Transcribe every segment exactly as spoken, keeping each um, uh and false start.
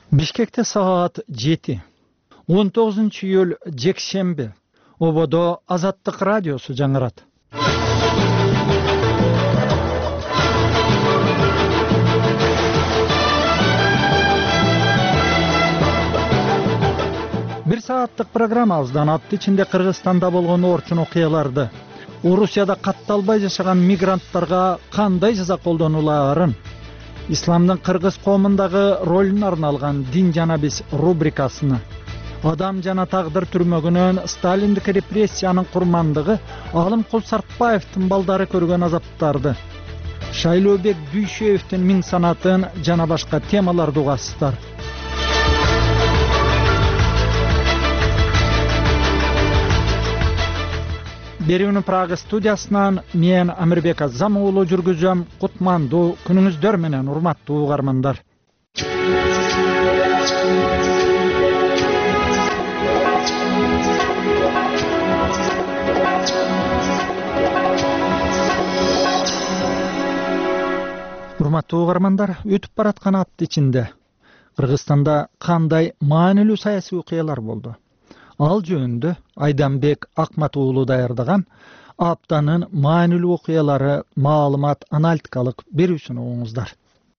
Бишкекте саат жети. он тогузунчу июль жекшемби. Ободо Азаттык радиосу жаңырат. Бир сааттык программабыздан атты ичинде Кыргызстанда болгон орчун окуяларды, Орусияда катталбай жашаган мигранттарга кандай жаза колдонулаарын, исламдын кыргыз коомундагы ролун арналган Дин жана биз рубрикасыны, адам жана тагдыр түрмөгүнөн Сталиндик репрессиянын курмандыгы Алым Кулсартбаевдин балдары көргөн азаптарды, Шайлообек Дүйшөевдин миң санатын жана башка темаларды угасыздар. Берүүнү Прага студиясынан мен Амирбек Азам уулу жүргүзөм. Кутмандуу күнүңүздөр менен, урматтуу угармандар. Урматтуу угармандар, өтүп бараткан апта ичинде Кыргызстанда кандай маанилүү саясий окуялар болду? Ал жөнүндө Айданбек Акмат уулу даярдаган аптанын маанилүү окуялары маалымат аналитикалык берүүсүн угуңуздар.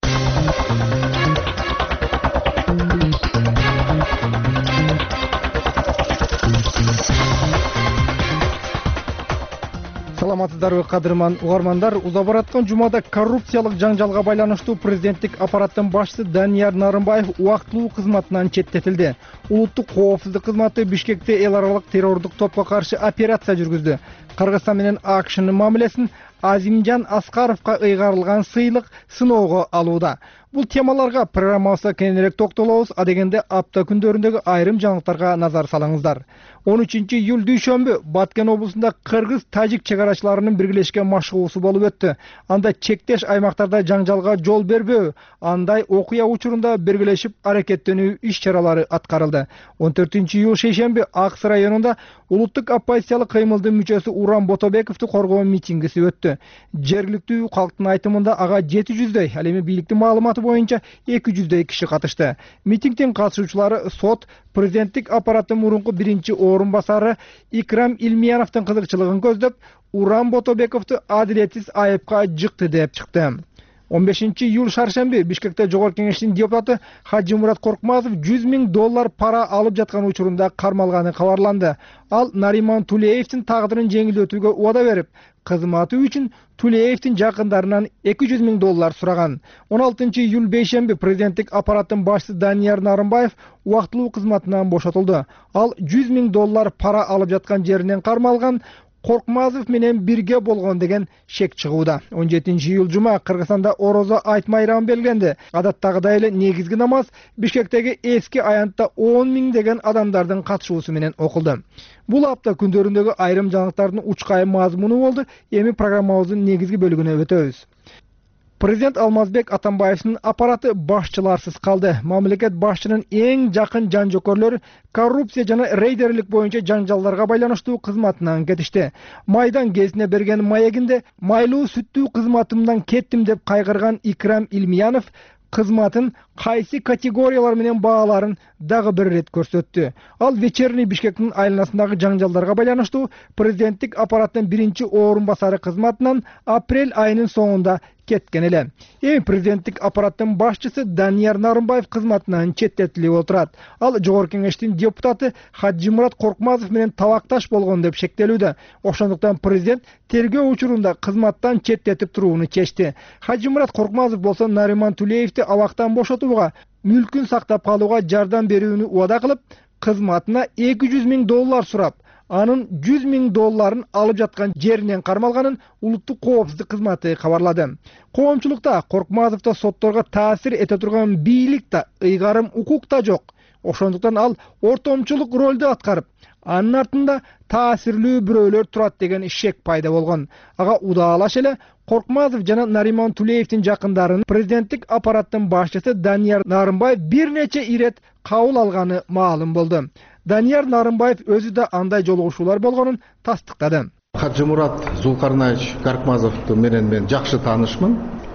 Саламатсыздарбы кадырман угармандар, уза бараткан жумада коррупциялык жаңжалга байланыштуу президенттик аппараттын башчысы Данияр Нарымбаев убактылуу кызматынан четтетилди. Улуттук коопсуздук кызматы Бишкекте эл аралык террордук топко каршы операция жүргүздү. Кыргызстан менен АКШнын мамилесин Азимжан Аскаровго ыйгарылган сыйлык сыноого алууда. Бул темаларга программабызда кененирээк токтолобуз, а дегенде апта күндөрүндөгү айрым жаңылыктарга назар салыңыздар. он үчүнчү июль дүйшөмбү Баткен облусунда кыргыз-тажик чек арачыларынын биргелешкен машыгуусу болуп өттү. Анда чектеш аймактарда жаңжалга жол бербөө, андай окуя учурунда биргелешип аракеттенүү иш-чаралары аткарылды. он төртүнчү июль шейшемби Акс районунда улуттук оппозициялык кыймылдын мүчөсү Уран Ботобековду коргоо митингиси өттү. Жергиликтүү калктын айтымында ага жети жүздөй, ал эми бийликтин маалыматы боюнча эки жүздөй киши катышты. Митингдин катышуучулары сот президенттик аппараттын мурунку биринчи орун басары Икрам Илмияновдун кызыкчылыгын көздөп, Уран Ботобековду адилетсиз айыпка жыкты деп чыкты. он бешинчи июль шаршемби Бишкекте Жогорку Кеңештин депутаты Хажимурат Коркмазов жүз миң доллар пара алып жаткан учурунда кармалганы кабарланды. Ал Нариман Тулеевдин тагдырын жеңилдетүүгө убада берип, кызматы үчүн Тулеевдин жакындарынан эки жүз миң доллар сураган. он алтынчы июль бейшемби президенттик аппараттын башчысы Данияр Нарымбаев убактылуу кызматынан бошотулду. Ал жүз миң доллар пара алып жаткан жеринен кармалган, Коркмазов менен бирге болгон деген шек чыгууда. он жетинчи июль жума Кыргызстанда Орозо айт майрамы белгиленди. Адаттагыдай эле негизги намаз Бишкектеги эски аянтта он миң деген адамдардын катышуусу менен окулду. Бул апта күндөрүндөгү айрым жаңылыктардын учкай мазмуну болду. Эми программабыздын негизги бөлүгүнө өтөбүз. Президент Алмазбек Атамбаевдин аппараты башчыларсыз калды. Мамлекет башчынын эң жакын жан жокөрлөрү коррупция жана рейдерлик боюнча жаңжалдарга байланыштуу кызматынан кетишти. Майдан кезине берген маегинде майлуу сүттүү кызматымдан кеттим деп кайгырган Икрам Илмиянов кызматын кайсы категориялар менен бааларын дагы бир ирет көрсөттү. Ал вечерний Бишкектин айланасындагы жаңжалдарга байланыштуу президенттик аппараттын биринчи орун басары кызматынан апрель айынын соңунда кеткен эле. Эми президенттик аппараттын башчысы Данияр Нарымбаев кызматынан четтетилип отурат. Ал Жогорку Кеңештин депутаты Хажимурат Коркмазов менен табакташ болгон деп шектелүүдө. Ошондуктан президент тергөө учурунда кызматтан четтетип турууну чечти. Хажимурат Коркмазов болсо Нариман Тулеевди абактан бошотууга, мүлкүн сактап калууга жардам берүүнү убада кылып, кызматына эки жүз миң доллар сурап, анын жүз миң долларын алып жаткан жеринен кармалганын улуттук коопсуздук кызматы кабарлады. Коомчулукта Коркмазовдо сотторго таасир эте турган бийлик да, ыйгарым укук да жок. Ошондуктан ал ортомчулук ролду аткарып, анын артында таасирлүү бирөөлөр турат деген шек пайда болгон. Ага удаалаш эле Коркмазов жана Нариман Тулеевдин жакындарын президенттик аппараттын башчысы Данияр Нарымбаев бир нече ирет кабыл алганы маалым болду. Данияр Нарымбаев өзү да андай жолугушуулар болгонун тастыктады. Хажимурат Зулкарнаевич Коркмазов менен мен жакшы таанышмын.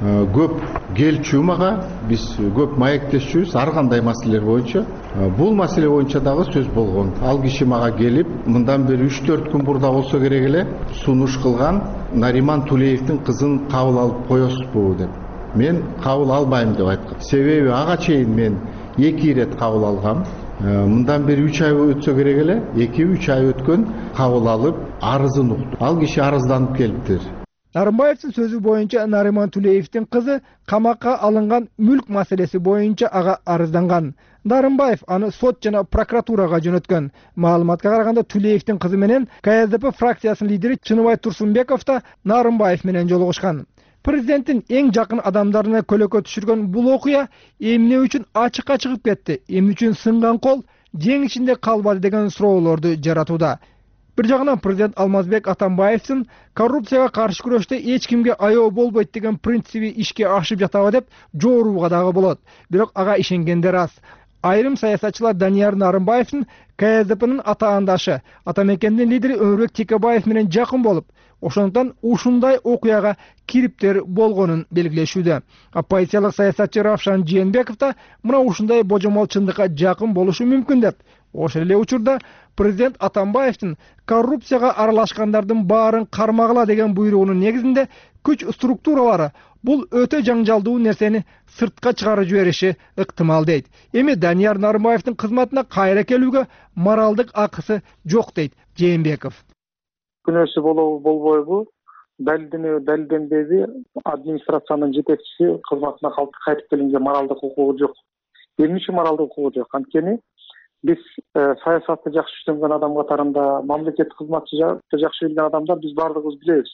көп келчү мага, биз көп маектешчүбүз ар кандай маселелер боюнча. Бул маселе боюнча дагы сөз болгон. Ал киши мага келип, мындан бери үч төрт күн бурда болсо керек эле сунуш кылган Нариман Тулеевдин кызын кабыл алып коесузбу деп. Мен кабыл албайм деп айткам. Себеби ага чейин мен эки ирет кабыл алгам. Мындан бери үч ай өтсө керек эле, эки үч ай өткөн, кабыл алып арызын укту. Ал киши арызданып келиптир. Нарымбаевдин сөзү боюнча Нариман Тулеевдин кызы камакка алынган мүлк маселеси боюнча ага арызданган. Нарымбаев аны сот жана прокуратурага жөнөткөн. Маалыматка караганда Тулеевдин кызы менен К С Д П фракциясынын лидери Чыныбай Турсунбеков да Нарымбаев менен жолугушкан. Президенттин эң жакын адамдарына көлөкө түшүргөн бул окуя эмне үчүн ачыкка чыгып кетти, эмне үчүн сынган кол жең ичинде калбады деген суроолорду жаратууда. Бир жагынан президент Алмазбек Атамбаевдин коррупцияга каршы күрөштө эч кимге аяоо болбойт деген принциби ишке ашып жатабы деп жорууга дагы болот. Бирок ага ишенгендер аз. Айрым саясатчылар Данияр Нарымбаевдин К С Д П'нын атаандашы, Атамекендин лидери Өмүрбек Текебаев менен жакын болуп, ошондуктан ушундай окуяга кириптер болгонун белгилешүүдө. Оппозициялык саясатчы Равшан Жээнбеков да мына ушундай божомол чындыкка жакын болушу мүмкүн деп. Ошол эле учурда президент Атамбаевдин коррупцияга аралашкандардын баарын кармагыла деген буйругунун негизинде күч структуралары бул өтө жаңжалдуу нерсени сыртка чыгарып жибериши ыктымал дейт. Эми Данияр Нарымбаевдин кызматына кайра келүүгө моралдык акысы жок дейт Жээнбеков. Күнөөсү болобу болбойбу далилденеби далилденбеби администрациянын жетекчиси кызматына кайтып келүүгө моралдык укугу жок. Эмне үчүн моралдык укугу жок? Анткени биз саясатты жакшы түшүнгөн адам катарында, мамлекеттик кызматчылыкты жакшы билген адамдар биз бардыгыбыз билебиз.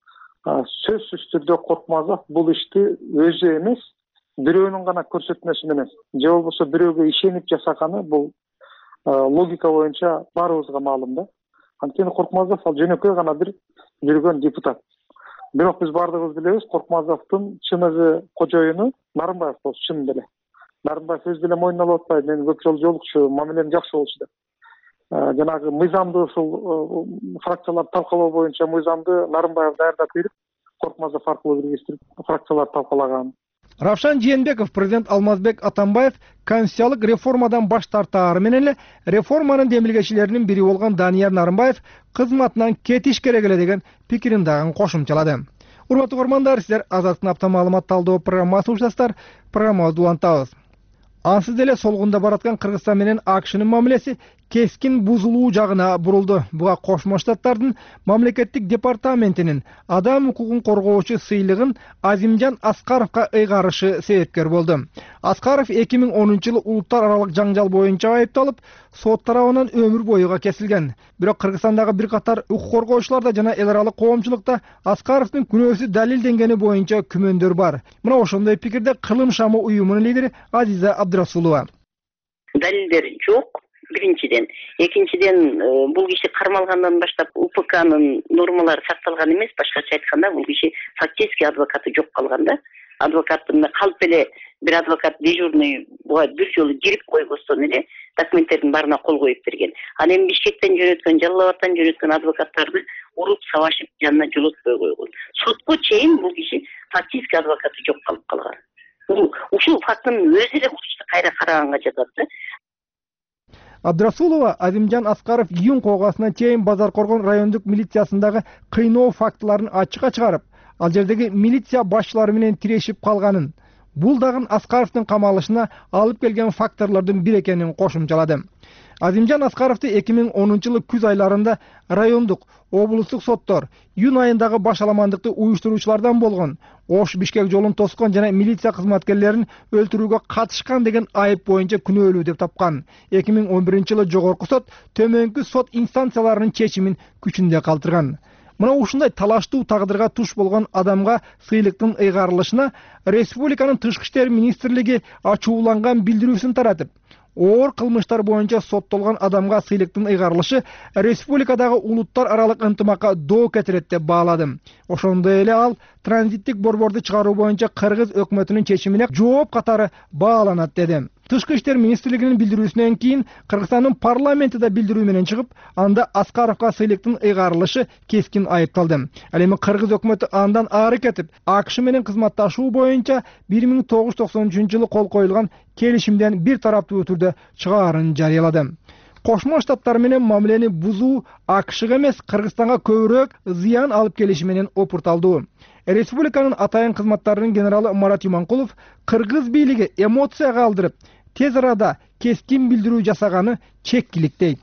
Сөзсүз түрдө Коркмазов бул ишти өзү эмес, бирөөнүн гана көрсөтмөсү менен, же болбосо бирөөгө ишенип жасаганы бул логика боюнча баарыбызга маалым да. Анткени Коркмазов ал жөнөкөй гана бир жүргөн депутат. Бирок биз бардыгыбыз билебиз, Коркмазовдун чыныгы кожоюну Нарымбаев болчу, чын эле. Нарымбаев өз деле мойнуна алып атпайбы, мен көп жолу жолукчу, мамилем жакшы болчу деп. Жанагы мыйзамды ушул фракциялар талкалоо боюнча мыйзамды Нарымбаев даярдап берип, Коркмазов аркылуу киргизип фракциялар талкалаган. Равшан Жээнбеков президент Алмазбек Атамбаев конституциялык реформадан баш тартаары менен эле реформанын демилгечилеринин бири болгон Данияр Нарымбаев кызматынан кетиш керек эле деген пикирин дагы кошумчалады. Урматтуу көрөрмандар, сиздер Азаттык апта маалымат талдоо программасын угушасыздар. Программабызды улантабыз. Ансыз деле солгунда бараткан Кыргызстан менен А К Ш'нын мамилеси кескин бузулуу жагына бурулду. Буга Кошмо Штаттардын мамлекеттик департаментинин адам укугун коргоочу сыйлыгын Азимжан Аскаровго ыйгарышы себепкер болду. Аскаров эки миң онунчу жылы улуттар аралык жаңжал боюнча айыпталып, сот тарабынан өмүр боюга кесилген. Бирок Кыргызстандагы бир катар укук коргоочуларда жана эл аралык коомчулукта Аскаровдун күнөөсү далилденгени боюнча күмөндөр бар. Мына ошондой пикирде Кылым шамы уюмунун лидери Азиза Абдрасулова. Далилдер жок. Биринчиден, экинчиден бул киши кармалгандан баштап У П К'нын нормалары сакталган эмес, башкача айтканда бул киши фактически адвокаты жок калган да. Адвокаттын калп эле бир адвокат дежурный буга бир жолу кирип койбостон эле документтердин баарына кол коюп берген. Ал эми Бишкектен жөнөткөн, Жалал Абадтан жөнөткөн адвокаттарды уруп сабашып жанына жолотпой койгон. Сотко чейин бул киши фактически адвокаты жок калып калган. Бул ушул фактынын өзү эле бул ишти кайра караганга жатат да. Абдрасулова Азимжан Аскаров июнь койгасына чейин Базаркоргон райондук милициясындагы кыйноо фактыларын ачыкка чыгарып, ал жердеги милиция башчылары менен тирешип калганын, бул дагы Аскаровдун камалышына алып келген факторлордун бири экенин кошумчалады. Азимжан Аскаровду эки миң онунчу жылы күз айларында райондук, облустук соттор июнь айындагы баш аламандыкты уюштуруучулардан болгон, Ош Бишкек жолун тоскон жана милиция кызматкерлерин өлтүрүүгө катышкан деген айып боюнча күнөөлүү деп тапкан. эки миң он биринчи жылы жогорку сот төмөнкү сот инстанцияларынын чечимин күчүндө калтырган. Мына ушундай талаштуу тагдырга туш болгон адамга сыйлыктын ыйгарылышына республиканын Тышкы иштер министрлиги ачууланган билдирүүсүн таратып, оор кылмыштар боюнча соттолгон адамга сыйлыктын ыйгарылышы республикадагы улуттар аралык ынтымакка доо кетирет деп баалады. Ошондой эле ал транзиттик борборду чыгаруу боюнча Кыргыз өкмөтүнүн чечимине жооп катары бааланат деди. Тышкы иштер министрлигинин билдирүүсүнөн кийин Кыргызстандын парламенти да билдирүү менен чыгып, анда Аскаровго сыйлыктын ыйгарылышы кескин айыпталды. Ал эми Кыргыз өкмөтү андан ары кетип, АКШ менен кызматташуу боюнча бир миң тогуз жүз токсон үчүнчү жылы кол коюлган келишимден бир тараптуу түрдө чыгаарын жарыялады. Кошмо Штаттар менен мамилени бузуу АКШга эмес, Кыргызстанга көбүрөөк зыян алып келиши менен опурталдуу. Республиканын атайын кызматтарынын генералы Марат Иманкулов кыргыз бийлиги эмоцияга алдырып, тез арада кескин билдирүү жасаганы чеккилик дейт.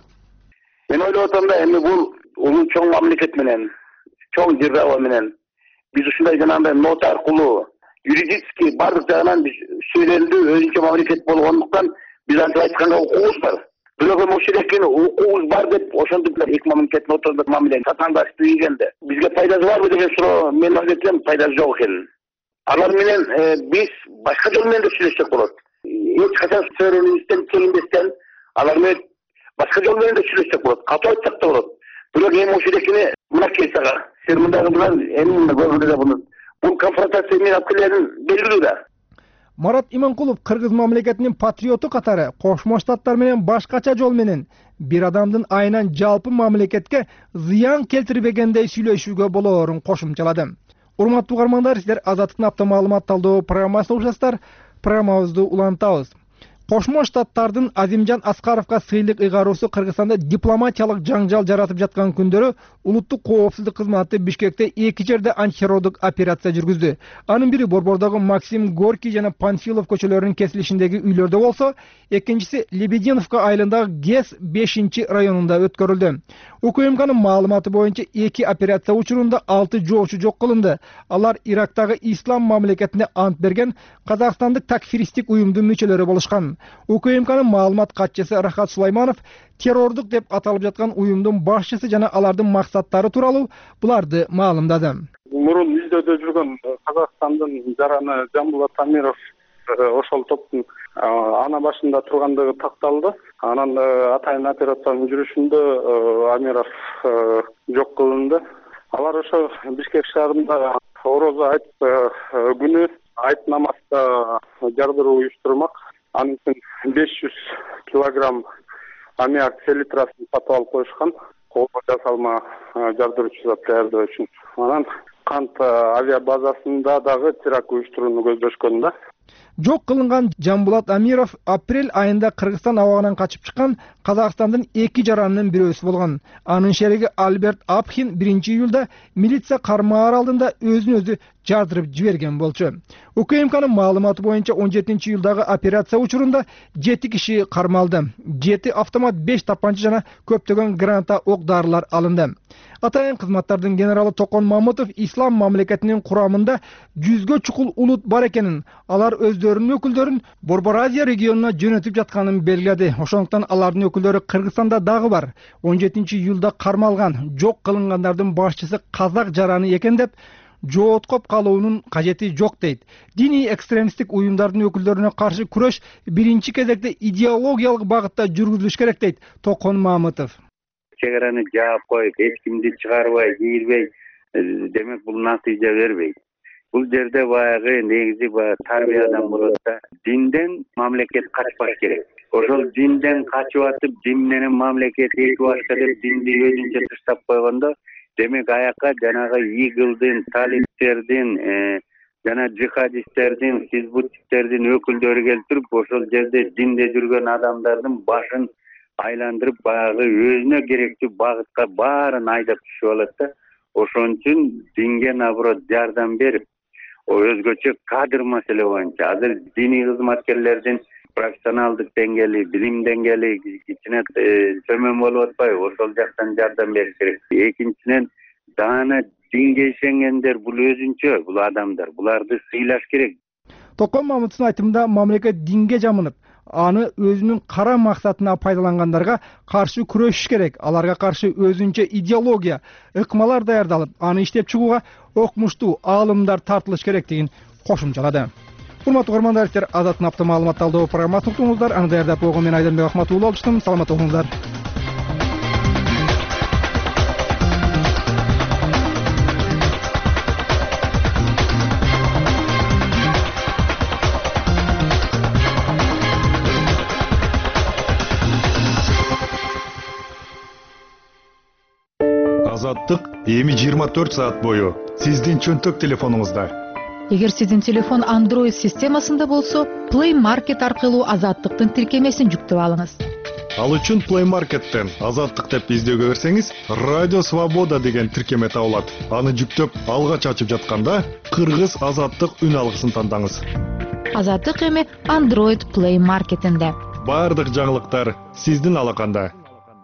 Мен ойлоп атам да, эми бул улуу чоң мамлекет менен, чоң держава менен биз ушундай жанагындай нота аркылуу юридически бардык жагынан биз сүйлөндү, өзүнчө мамлекет болгондуктан биз антип айтканга укугубуз бар. Бирок эми ушул экени укугубуз бар деп ошентип эки мамлекеттин ортосунда мамилени сатаңдашты ийгенде бизге пайдасы барбы деген суроо мен ойлойм, пайдасы жок экенин. Алар менен биз башка жол менен да сүйлөшсөк болот. Эч качан суверенитеттен чегинбестен алар менен башка жол менен да сүйлөшсөк болот. Катуу айтсак да болот. Бирок эми ушул экени мынакей сага сен мындагы менен эми мында көргүлө буну бул конфронтация менен алып келерин белгилүү да. Марат Иманкулов кыргыз мамлекетинин патриоту катары Кошмо Штаттар менен башкача жол менен бир адамдын айынан жалпы мамлекетке зыян келтирбегендей сүйлөшүүгө болоорун кошумчалады. Урматтуу угармандар, сиздер Азаттыктын автомаалымат талдоо программасын угушасыздар. Программабызды улантабыз. Кошмо Штаттардын Азимжан Аскаровго сыйлык ыйгаруусу Кыргызстанда дипломатиялык жаңжал жаратып жаткан күндөрү улуттук коопсуздук кызматы Бишкекте эки жерде антитеррорлук операция жүргүздү. Анын бири Борбордогу Максим Горький жана Панфилов көчөлөрүнүн кесилишиндеги үйлөрдө болсо, экинчиси Лебединовка айылындагы ГЭС бешинчи районунда өткөрүлдү. УКМКнын маалыматы боюнча эки операция учурунда алты жоочу жок кылынды. Алар Ирактагы ислам мамлекетине ант берген казакстандык такфиристик уюмдун мүчөлөрү болушкан. УКМКнын маалымат катчысы Рахат Сулайманов террордук деп аталып жаткан уюмдун башчысы жана алардын максаттары тууралуу буларды маалымдады. Мурун издөөдө жүргөн Казакстандын жараны Жамбулат Амиров ошол топтун ана башында тургандыгы такталды. Анан атайын операциянын жүрүшүндө Амиров жок кылынды. Алар ошо Бишкек шаарында орозо айт күнү айт намазда жардыруу уюштурмак. Анын үчүн беш жүз килограмм аммиак селитрасын сатып алып коюшкан. Колго жасалма жардыруучу зат даярдоо үчүн. Анан Кант авиабазасында дагы теракт уюштурууну көздөшкөн да. Жок кылынган Жамбулат Амиров апрель айында Кыргызстан абагынан качып чыккан Казакстандын эки жаранынын бирөөсү болгон. Анын шериги Альберт Апхин биринчи июлда милиция кармаар алдында өзүн өзү жардырып жиберген болчу. УКМКнын маалыматы боюнча он жетинчи июлдагы операция учурунда жети киши кармалды. жети автомат, беш тапанча жана көптөгөн граната ок дарылар алынды. Атайын кызматтардын генералы Токон Мамытов ислам мамлекетинин курамында жүзгө чукул улут бар экенин, алар өздөрүнүн өкүлдөрүн Борбор Азия регионуна жөнөтүп жатканын белгиледи. Ошондуктан алардын өкүлдөрү Кыргызстанда дагы бар. он жетинчи июлда кармалган, жок кылынгандардын башчысы казак жараны экен деп жооткоп калуунун кажети жок дейт. Диний экстремисттик уюмдардын өкүлдөрүнө каршы күрөш биринчи кезекте идеологиялык багытта жүргүзүлүш керек дейт Токон Мамытов. Чек араны жаап коюп, эч кимди чыгарбай, кийирбей, демек бул натыйжа бербейт. Бул жерде баягы негизи баягы тарбиядан болот да. Динден мамлекет качпаш керек. Ошол динден качып атып, дин менен мамлекет эки башка деп динди өзүнчө таштап койгондо, демек аякка жанагы игылдын, талиптердин, жана жихадисттердин, хизбутчиктердин өкүлдөрү келтирип, ошол жерде динде жүргөн адамдардын башын айландырып, баягы өзүнө керектүү багытка баарын айдап түшүп алат да. Ошон үчүн динге наоборот жардам берип, өзгөчө кадр маселе боюнча азыр диний кызматкерлердин профессионалдык деңгээли, билим деңгээли кичине төмөн болуп атпайбы? Ошол жактан жардам бериш керек. Экинчиден, даана динге ишенгендер бул өзүнчө, бул адамдар, буларды сыйлаш керек. Токон Мамытовдун айтымында мамлекет динге жамынып, аны өзүнүн кара максатына пайдалангандарга каршы күрөшүш керек. Аларга каршы өзүнчө идеология, ыкмалар даярдалып, аны иштеп чыгууга окмуштуу аалымдар тартылыш керектигин кошумчалады. Урматтуу угармандар, сиздер Азаттыктын автомаалымат талдоо программасын уктуңуздар. Аны даярдап койгон мен Айданбек Ахматуулу болуштум. Саламат болуңуздар. Азаттык эми жыйырма төрт саат бою сиздин чөнтөк телефонуңузда. Эгер сиздин телефон Android системасында болсо, Play Market аркылуу Азаттыктын тиркемесин жүктөп алыңыз. Ал үчүн Play Market'тен Азаттык деп издөөгө берсеңиз, Радио Свобода деген тиркеме табылат. Аны жүктөп алгач ачып жатканда Кыргыз Азаттык үн алгысын тандаңыз. Азаттык эми Android Play Market'инде. Бардык жаңылыктар сиздин алаканда.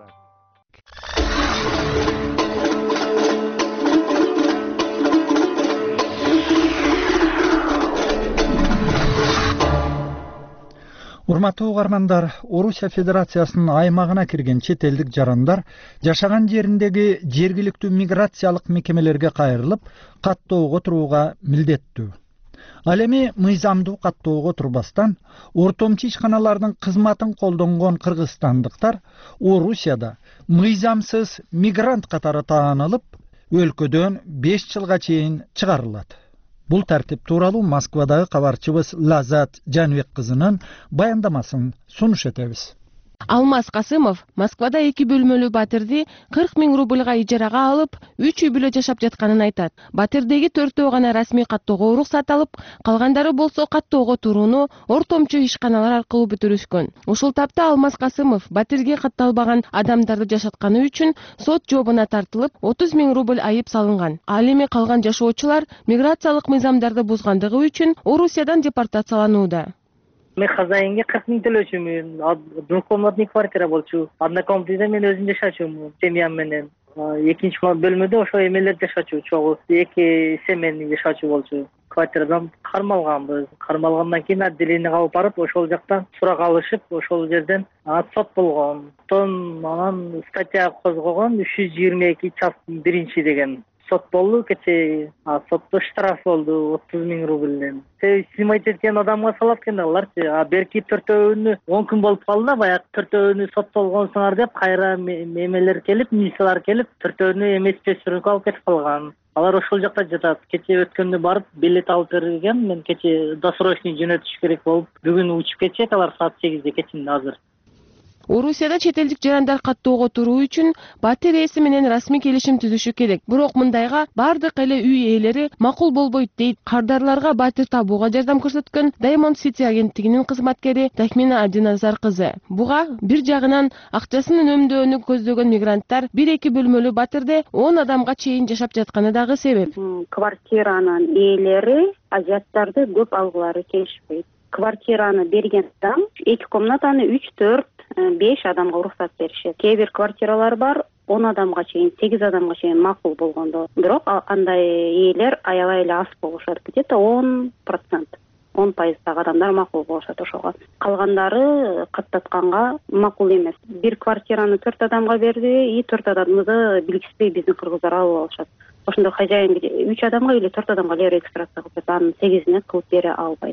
Урматтуу угармандар, Орусия Федерациясынын аймагына кирген чет элдик жарандар жашаган жериндеги жергиликтүү миграциялык мекемелерге кайрылып, каттоого турууга милдеттүү. Ал эми мыйзамдуу каттоого турбастан, ортомчу ишканалардын кызматын колдонгон кыргызстандыктар Орусияда мыйзамсыз мигрант катары таанылып, өлкөдөн беш жылга чейин чыгарылат. Бул тартип тууралуу Москвадагы кабарчыбыз Лазат Жанбек кызынын баяндамасын сунуш этебиз. Алмаз Касымов Москвада эки бөлмөлүү батирди кырк миң рубльга ижарага алып, үч үй бүлө жашап жатканын айтат. Батирдеги төртөө гана расмий каттоого уруксат алып, калгандары болсо каттоого турууну ортомчу ишканалар аркылуу бүтүрүшкөн. Ушул тапта Алмаз Касымов батирге катталбаган адамдарды жашатканы үчүн сот жообуна тартылып, отуз миң рубль айып салынган. Ал эми калган жашоочулар миграциялык мыйзамдарды бузгандыгы үчүн Орусиядан депортацияланууда. Мен хозяинге кырк миң төлөчүмүн. Двухкомнатный квартира болчу. Однокомнатныйда мен өзүм жашачумун, семьям менен. Экинчи бөлмөдө ошо эмелер жашачу, чогуу эки семейный жашачу болчу. Квартирадан кармалганбыз. Кармалгандан кийин отделениеге алып барып, ошол жактан сурак алышып, ошол жерден сот болгон. Тон анан статья козгогон үч жүз жыйырма эки часть биринчи деген. Сот болду, кече сотто штраф болду отуз миң рубльден. Снимать эткен адамга салат экен аларчы. А берки төртөөнү он күн болуп калды, баягы төртөөнү соттолгонсуңар деп кайра эмелер келип, милициялар келип, төртөөнү эмес чөчүрүүгө алып кетип калган. Алар ошол жакта жатат. Кече өткөндө барып билет алып берген, мен кече досрочный жөнөтүш керек болуп, бүгүн учуп кетет, алар саат сегизде кечинде азыр. Орусияда чет элдик жарандар каттоого туруу үчүн батир ээси менен расмий келишим түзүшү керек. Бирок мындайга бардык эле үй ээлери макул болбойт дейт кардарларга батир табууга жардам көрсөткөн Diamond City агенттигинин кызматкери Тахмина Адиназар кызы. Буга бир жагынан акчасын үнөмдөөнү көздөгөн мигранттар бир эки бөлмөлүү батирде он адамга чейин жашап жатканы дагы себеп. Квартиранын ээлери азиаттарды көп алгылары келишпейт. Квартираны берген адам эки комнатаны үч төрт беш адамга уруксат беришет. Кээ бир квартиралар бар он адамга чейин, сегиз адамга чейин макул болгондо. Бирок андай ээлер аябай эле аз болушат. Где-то он процент, он пайыздагы адамдар макул болушат ошого. Калгандары каттатканга макул эмес. Бир квартираны төрт адамга берди, и төрт адамды билгисиздей биздин кыргыздар алып алышат. Ошондо хозяин үч адамга или төрт адамга эле регистрация кылып берет, анын сегизине кылып бере албайт.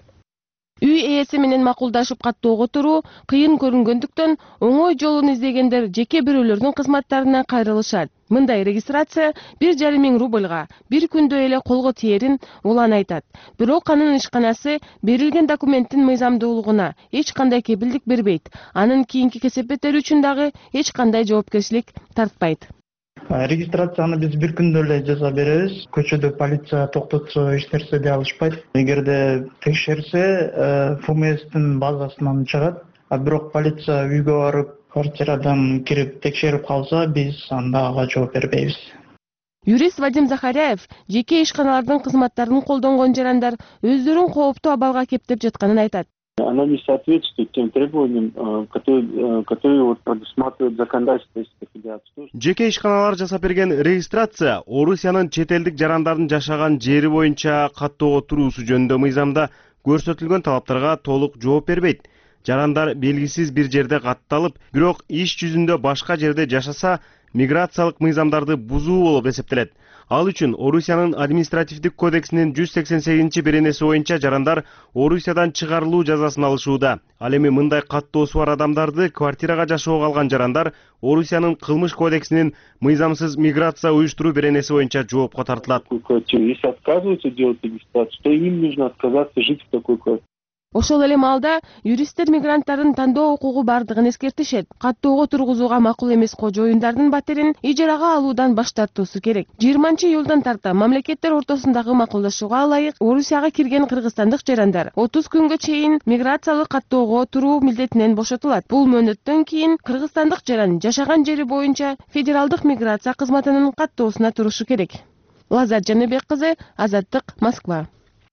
Үй ээси менен макулдашып каттоого туруу кыйын көрүнгөндүктөн оңой жолун издегендер жеке бирөөлөрдүн кызматтарына кайрылышат. Мындай регистрация бир жарым миң рубльга бир күндө эле колго тиерин улан айтат. Бирок анын ишканасы берилген документтин мыйзамдуулугуна эч кандай кепилдик бербейт. Анын кийинки кесепеттери үчүн дагы эч кандай жоопкерчилик тартпайт. Регистрацияны биз бир күндө эле жасап беребиз. Көчөдө полиция токтотсо эч нерсе дей алышпайт. Эгерде текшерсе, эф эм эстин базасынан чыгат. А бирок полиция үйгө барып, квартирадан кирип текшерип калса, биз анда ага жооп бербейбиз. Юрист Вадим Захаряев жеке ишканалардын кызматтарын колдонгон жарандар өздөрүн кооптуу абалга кептеп жатканын айтат. Она не соответствует тем требованиям, которые, которые вот предусматривают законодательство Российской Федерации. Жеке ишканалар жасап берген регистрация Орусиянын чет элдик жарандардын жашаган жери боюнча каттоого туруусу жөнүндө мыйзамда көрсөтүлгөн талаптарга толук жооп бербейт. Жарандар белгисиз бир жерде катталып, бирок иш жүзүндө башка жерде жашаса, миграциялык мыйзамдарды бузуу болуп эсептелет. Ал үчүн Орусиянын административдик кодексинин жүз сексен сегизинчи беренеси боюнча жарандар Орусиядан чыгарылуу жазасын алышууда. Ал эми мындай каттоосу бар адамдарды квартирага жашоого алган жарандар Орусиянын кылмыш кодексинин мыйзамсыз миграция уюштуруу беренеси боюнча жоопко тартылат. Если отказываются делать регистрацию, то им нужно отказаться жить в такой квартире. Ошол эле маалда юристтер мигранттардын тандоо укугу бардыгын эскертишет. Каттоого тургузууга макул эмес кожо уюмдардын батирин ижарага алуудан баш тартуусу керек. жыйырманчы июлдан тарта мамлекеттер ортосундагы макулдашууга ылайык Орусияга кирген кыргызстандык жарандар отуз күнгө чейин миграциялык каттоого туруу милдетинен бошотулат. Бул мөөнөттөн кийин кыргызстандык жаран жашаган жери боюнча федералдык миграция кызматынын каттоосуна турушу керек. Лазат Жаныбек кызы, Азаттык, Москва.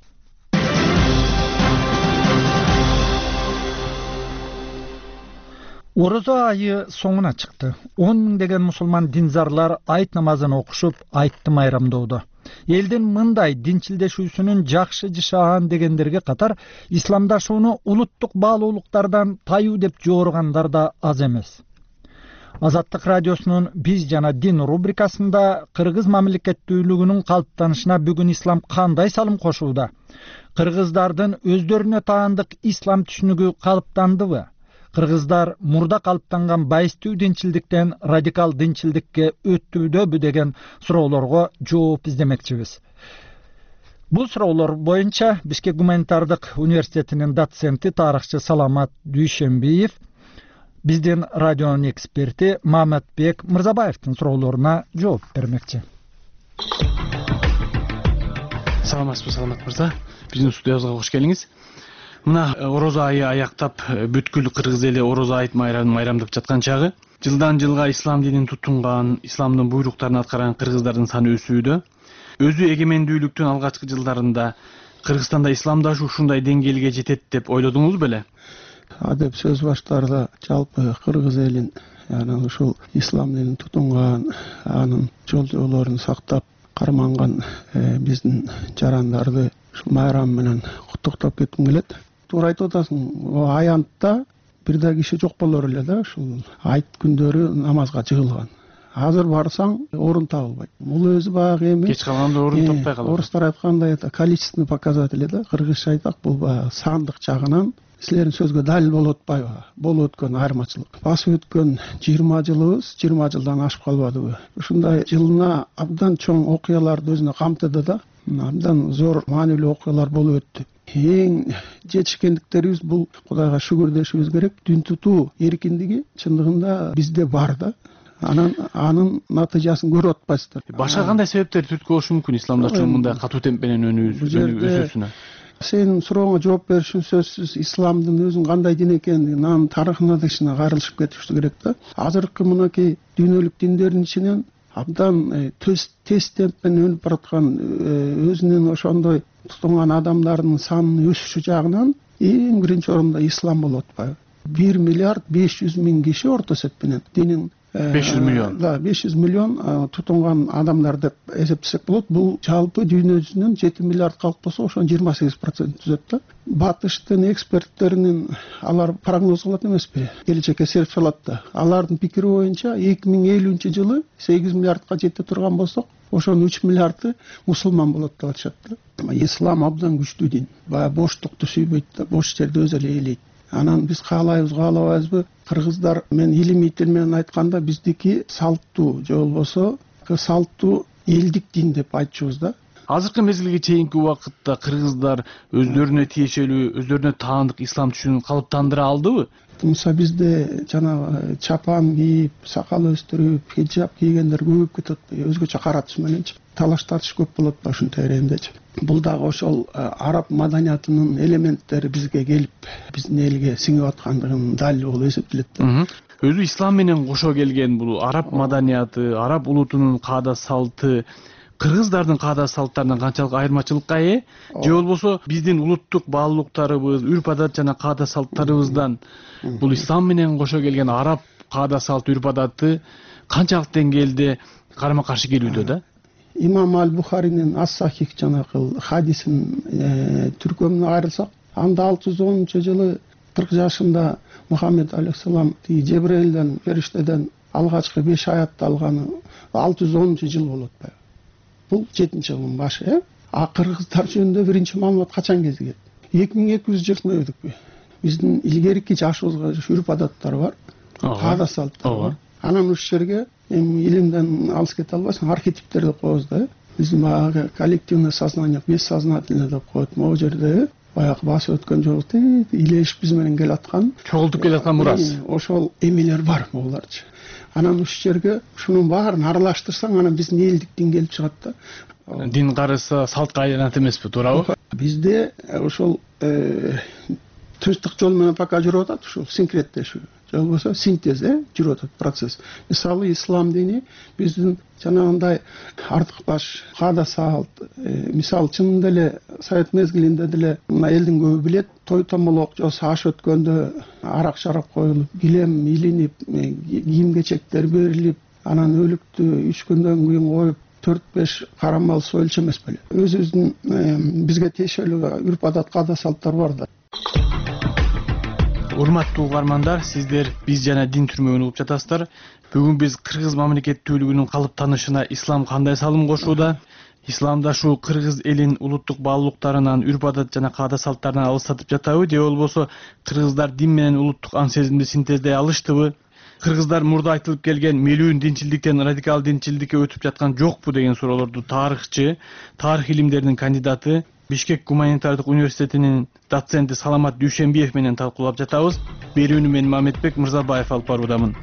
Орозо айы соңуна чыкты. он миңдеген мусулман динзарлар айт намазын окушуп, айтты майрамдоодо. Элдин мындай динчилдешүүсүнүн жакшы жашаган дегендерге катар исламдашууну улуттук баалуулуктардан таюу деп жоргандар да аз эмес. Азаттык радиосунун биз жана дин рубрикасында кыргыз мамлекеттүүлүгүнүн калыптанышына бүгүн ислам кандай салым кошууда? Кыргыздардын өздөрүнө таандык ислам түшүнүгү калыптандыбы? Кыргыздар мурда калыптанган байыстуу динчилдиктен радикал динчилдикке өттүбүдөбү деген суроолорго жооп издемекчибиз. Бул суроолор боюнча Бишкек гуманитардык университетинин доценти, тарыхчы Саламат Дүйшенбиев биздин радионун эксперти Маматбек Мырзабаевдин суроолоруна жооп бермекчи. Саламатсызбы, Саламат мырза. Биздин студиябызга кош келиңиз. Мына орозо айы аяктап, бүткүл кыргыз эли орозо айт майрамын майрамдап жаткан чагы, жылдан жылга ислам динин тутунган, исламдын буйруктарын аткарган кыргыздардын саны өсүүдө. Өзү эгемендүүлүктүн алгачкы жылдарында Кыргызстанда исламдашуу ушундай деңгээлге жетет деп ойлодуңуз беле? Адеп сөз баштарда жалпы кыргыз элин, яны ушул ислам динин тутунган, анын жол-жолорун сактап карманган биздин жарандарды ушул майрам менен куттуктап кетким келет. Туура айтып атасың, аянтта бир да киши жок болор эле да, ушул айт күндөрү намазга жыгылган. Азыр барсаң орун табылбайт. Бул өзү баягы эми кеч калганда орун таппай калат. Орустар айткандай, это количественный показатель да, кыргызча айтсак, бул баягы сандык жагынан силердин сөзгө далил болуп атпайбы? Болуп өткөн айырмачылык. Басып өткөн жыйырма жылыбыз жыйырма жылдан ашып калбадыбы? Ушундай жылына абдан чоң окуяларды өзүнө камтыды да, абдан зор маанилүү окуялар болуп өттү. Эң жетишкендиктерибиз бул, Кудайга шүгүр дешибиз керек. Дин тутуу эркиндиги чындыгында бизде бар да. Анан анын натыйжасын көрүп атпайсыздар. Башка кандай себептер түрткү болушу мүмкүн исламдашуунун мындай катуу темп менен өнүүсүнө? Сенин сурооңа жооп бериш үчүн сөзсүз исламдын өзүнүн кандай дин экендигин, анын тарыхына дышына кайрылышып кетишти керек да. Азыркы мынакей дүйнөлүк диндердин ичинен абдан тез темп менен өнүп бараткан, өзүнүн ошондой тутунган адамдардын санынын өсүшү жагынан эң биринчи орунда ислам болуп атпайбы? бир миллиард беш жүз миң киши орто эсеп менен динин беш жүз миллион. Да, беш жүз миллион тутунган адамдар деп эсептесек болот. Бул жалпы дүйнө жүзүнүн жети миллиард калк болсо, ошонун жыйырма сегиз процент түзөт да. Батыштын эксперттеринин алар прогноз кылат эмеспи? Келечекке серп салат да. Алардын пикири боюнча эки миң элүүнчү жылы сегиз миллиардка жете турган болсок, ошонун үч миллиарды мусулман болот деп атышат да. Ислам абдан күчтүү дин. Бая боштукту сүйбөйт да, бош жерди өзү эле ээлейт. Анан биз каалайбыз, каалабайбызбы? Кыргыздар, мен илимий тил менен айтканда, биздики салттуу же болбосо салттуу элдик дин деп айтчубуз да. Азыркы мезгилге чейинки убакытта кыргыздар өздөрүнө тиешелүү, өздөрүнө таандык ислам түшүнүгүн калыптандыра алдыбы? Мыса бизде жанагы чапан кийип, сакал өстүрүп, хиджаб кийгендер көбөйүп кетет, өзгөчө каратыш мененчи. Талаш тартыш көп болот да ушундай эремдечи. Бул дагы ошол араб маданиятынын элементтери бизге келип, биздин элге сиңип аткандыгынын далили болуп эсептелет да. Өзү ислам менен кошо келген бул араб маданияты, араб улутунун каада салты кыргыздардын каада салттарынан канчалык айырмачылыкка ээ? Же болбосо биздин улуттук баалуулуктарыбыз, үрп адат жана каада салттарыбыздан бул ислам менен кошо келген араб каада салт, үрп адаты канчалык деңгээлде карама каршы келүүдө да? Имам Аль-Бухаринин Ас-Сахих жанагы хадисин түркөмүнө кайрылсак, анда алты жүз онунчу жылы кырк жашында Мухаммед алейхиссалам Жебреилден, фериштеден алгачкы беш аятты алганы алты жүз онунчу жыл болот атпайбы? Бул жетинчи жылдын башы, э? А кыргыздар жөнүндө биринчи маалымат качан кезиген? эки миң эки жүз жылкы өтүкпү? Биздин илгерки жашыбызга үрп адаттар бар, каада салттар бар. Анан ушул жерге эми илимден алыс кете албайсың, архетиптер деп коебуз да. Биздин баягы коллективный сознание, бессознательный деп коет. Могу жерде баягы басып өткөн жолу илешип биз менен келаткан чогултуп келаткан мурас ошол эмелер бар могуларчы. Анан ушул жерге ушунун баарын аралаштырсаң анан биздин элдиктен келип чыгат да. Дин карыса салтка айланат эмеспи, туурабы? Бизде ошол тынчтык жол менен пока жүрүп атат, ушул синкреттешүү же болбосо синтез э жүрүп атат процесс. Мисалы ислам дини биздин жанагындай артык баш, каада салт, мисалы чынында эле совет мезгилинде деле мына элдин көбү билет, той томолок же аш өткөндө арак шарап коюлуп, килем илинип, кийим кечектер берилип, анан өлүктү үч күндөн кийин коюп төрт беш карамал союлчу эмес беле. Өзүбүздүн бизге тиешелүү үрп адат, каада салттар бар да. Урматтуу угармандар, сиздер биз жана дин түрмөгүн угуп жатасыздар. Бүгүн биз кыргыз мамлекеттүүлүгүнүн калыптанышына ислам кандай салым кошууда, исламда ушул кыргыз элин улуттук баалуулуктарынан, үрп адат жана каада салттарынан алыстатып жатабы же болбосо кыргыздар дин менен улуттук аң сезимди синтездей алыштыбы? Кыргыздар мурда айтылып келген мелүүн динчилдиктен радикал динчилдикке өтүп жаткан жокпу деген суроолорду тарыхчы, тарых илимдеринин кандидаты, Бишкек гуманитардык университетинин доценти Саламат Дүйшенбиев менен талкуулап жатабыз. Берүүнү мен Мамедбек Мырзабаев алып баруудамын.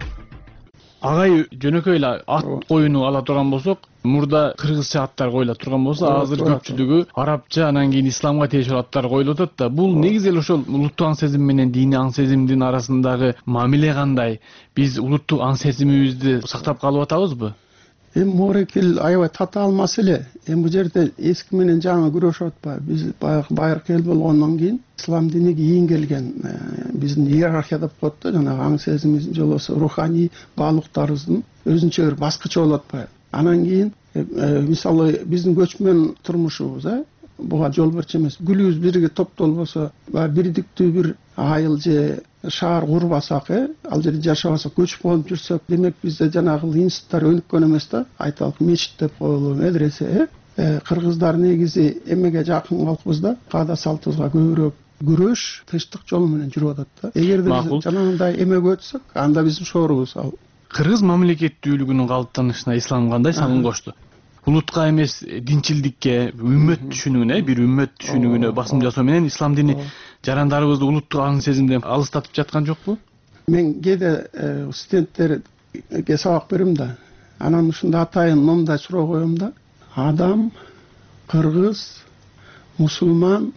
Агай жөнөкөй эле ат коюуну ала турган болсок, мурда кыргызча аттар коюла турган болсо, азыр көпчүлүгү арабча, анан кийин исламга тиешелүү аттар коюлуп атат да. Бул негизи эле ошол улуттук аң сезим менен диний аң сезимдин арасындагы мамиле кандай? Биз улуттук аң сезимибизди сактап калып атабызбы? Эми морекил аябай татаал маселе. Эми бул жерде эски менен жаңы күрөшүп атпайбы? Биз баягы байыркы эл болгондон кийин ислам диниге ийингелген биздин иерархия деп коет да, жанагы аң сезимибиз же болбосо руханий баалуулуктарыбыздын өзүнчө бир баскычы болуп атпайбы? Анан кийин мисалы биздин көчмөн турмушубуз э буга жол берчү эмес. Күлүбүз бирге топтолбосо, бирдиктүү бир айыл же шаар курбасак, э ал жерде жашабасак, көчүп колуп жүрсөк, демек бизде жанагы институттар өнүккөн эмес да. Айталык мечит деп коелу, медресе, э кыргыздар негизи эмеге жакын калкыбыз да, каада салтыбызга көбүрөөк күрөш, тынчтык жолу менен жүрүп атат да. Эгерде биз жанагындай эмеге өтсөк, анда биздин шоорубуз ал. Кыргыз мамлекеттүүлүгүнүн калыптанышына ислам кандай салым кошту? Улутка эмес динчилдикке, үммөт түшүнүгүнө, бир үммөт түшүнүгүнө басым жасоо менен ислам дини жарандарыбызды улуттук аң сезимден алыстатып жаткан жокпу? Мен кээде студенттерге сабак берем да. Анан ушундай атайын мындай суроо коем да. Адам, кыргыз, мусулман,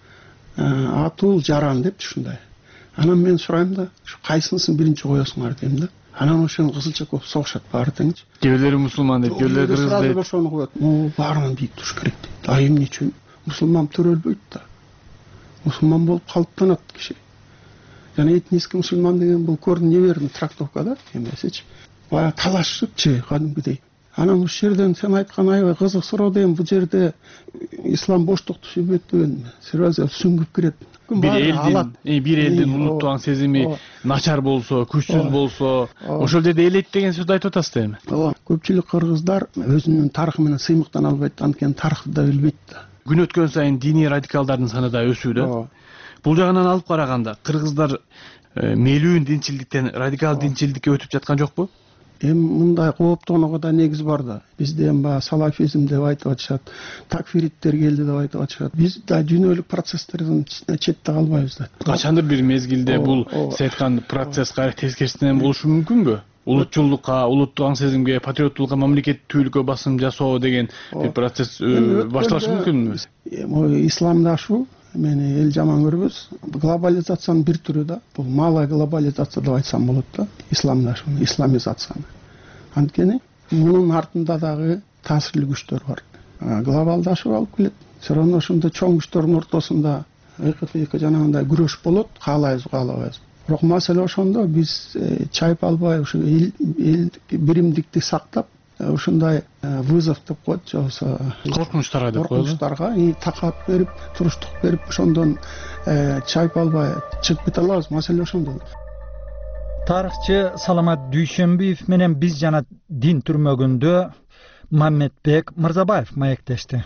атул, жаран деп ушундай. Анан мен сурайм да, кайсынысын биринчи коесуңар дейм да. Анан ошону кызылча көп согушат баары деңичи. Кээ мусулман дейт, кээ кыргыз дейт. Ошону коет. Могу баарынан бийик туруш керек дейт. А эмне үчүн? Мусулман төрөлбөйт да. Мусулман болуп калыптанат киши. Жана этнический мусулман деген бул көрүн неверный трактовка да, эмесичи. Бая талашыпчы кадимкидей. Анан ушул жерден сен айткан аябай кызык суроо дейм, бул жерде ислам боштукту сүбөт деген сразу сүңгүп кирет. Бир элдин, бир элдин улуттук аң сезими начар болсо, күчсүз болсо, ошол жерде элейт деген сөздү айтып атасыз да эми. Ооба, көпчүлүк кыргыздар өзүнүн тарыхы менен сыймыктана албайт, анткени тарыхты да билбейт да. Күн өткөн сайын диний радикалдардын саны да өсүүдө. Бул жагынан алып караганда кыргыздар мелүүн динчилдиктен радикал динчилдикке өтүп жаткан жокпу? Эми мындай кооптонууга да негиз бар да. Бизде эми баягы салафизм деп айтып атышат, такфириттер келди деп айтып атышат. Биз да дүйнөлүк процесстерден четте калбайбыз да. Качандыр бир мезгилде бул сиз айткан процесс кайра тескерисинен болушу мүмкүнбү? Улутчулдукка, улуттук аң сезимге, патриоттуулукка, мамлекеттүүлүккө басым жасоо деген бир процесс башталышы мүмкүнбү? Эми исламда ушул мени эл жаман көрбөс. Глобализациянын бир түрү да. Бул малая глобализация деп айтсам болот да. Исламда ушуну исламизацияны. Анткени мунун артында дагы таасирлүү күчтөр бар. Глобалдашып алып келет. Все равно ошондой чоң күчтөрдүн ортосунда ыкы жанагындай күрөш болот, каалайбыз, каалабайбыз. Бирок маселе ошондо биз чайып албай, ушу эл биримдикти сактап, ушундай вызов деп коет, же болбосо коркунучтарга деп коет. Коркунучтарга такап берип, туруштук берип, ошондон чайып албай чыгып кете алабыз. Маселе ошондо. Тарыхчы Саламат Дүйшенбиев менен биз жана дин түрмөгүндө Мамедбек Мырзабаев маектешти.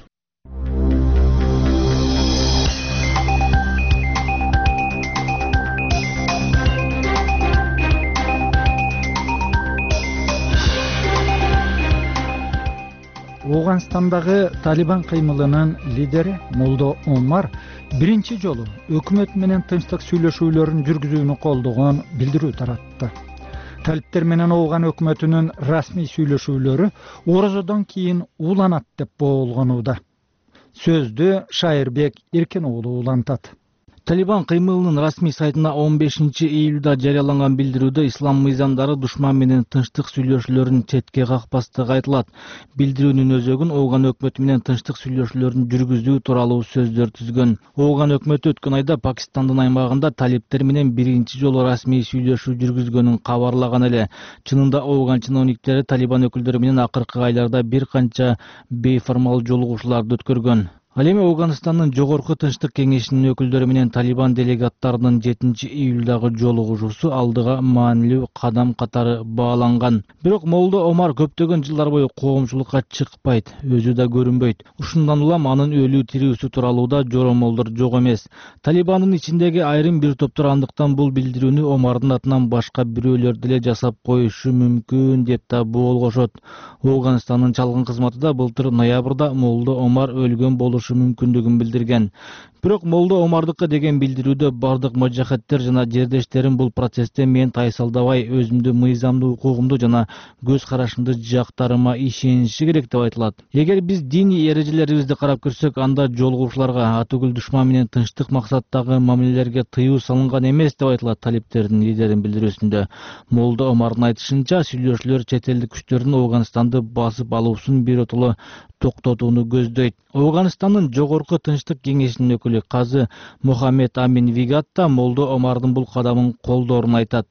Оғанстандагы Талибан кыймылынын лидери Молдо Омар биринчи жолу өкмөт менен тынчтык сүйлөшүүлөрүн жүргүзүүнү колдогон билдирүү таратты. Талиптер менен Ооган өкмөтүнүн расмий сүйлөшүүлөрү орозодон кийин уланат деп боолгонууда. Сөздү Шайырбек Эркен уулу улантат. Талибан кыймылынын расмий сайтына он бешинчи июлда жарыяланган билдирүүдө ислам мыйзамдары душман менен тынчтык сүйлөшүүлөрүн четке какпастыгы айтылат. Билдирүүнүн өзөгүн Ооган өкмөтү менен тынчтык сүйлөшүүлөрүн жүргүзүү тууралуу сөздөр түзгөн. Ооган өкмөтү өткөн айда Пакистандын аймагында талиптер менен биринчи жолу расмий сүйлөшүү жүргүзгөнүн кабарлаган эле. Чынында Ооган чиновниктери Талибан өкүлдөрү менен акыркы айларда бир канча бейформал жолугушууларды өткөргөн. Ал эми Ауганстандын жогорку тынчтык кеңешинин өкүлдөрү менен Талибан делегаттарынын жетинчи июлдагы жолугушуусу алдыга маанилүү кадам катары бааланган. Бирок Молдо Омар көптөгөн жылдар бою коомчулукка чыкпайт, өзү да көрүнбөйт. Ушундан улам анын өлүү тирүүсү тууралуу да жоромолдор жок эмес. Талибандын ичиндеги айрым бир топтор андыктан бул билдирүүнү Омардын атынан башка бирөөлөр деле жасап коюшу мүмкүн деп да боолгошот. Ауганстандын чалгын кызматы да былтыр ноябрда Молдо Омар өлгөн болушу мүмкүндүгүн билдирген. Бирок Молдо Омардыкы деген билдирүүдө бардык мажахаттер жана жердештерим бул процессте мен тайсалдабай өзүмдү мыйзамдуу укугумду жана көз карашымды жактарыма ишениши керек деп айтылат. Эгер биз диний эрежелерибизди карап көрсөк, анда жолугушууларга, атүгүл душман менен тынчтык максаттагы мамилелерге тыюу салынган эмес деп айтылат талиптердин лидеринин билдирүүсүндө. Молдо Омардын айтышынча, сүйлөшүүлөр чет элдик күчтөрдүн Ауганстанды басып алуусун биротоло токтотууну көздөйт. Ауганстандын жогорку тынчтык кеңешинин өкүлү казы Мухаммед Амин Вигатта Молдо Омардын бул кадамын колдоорун айтат.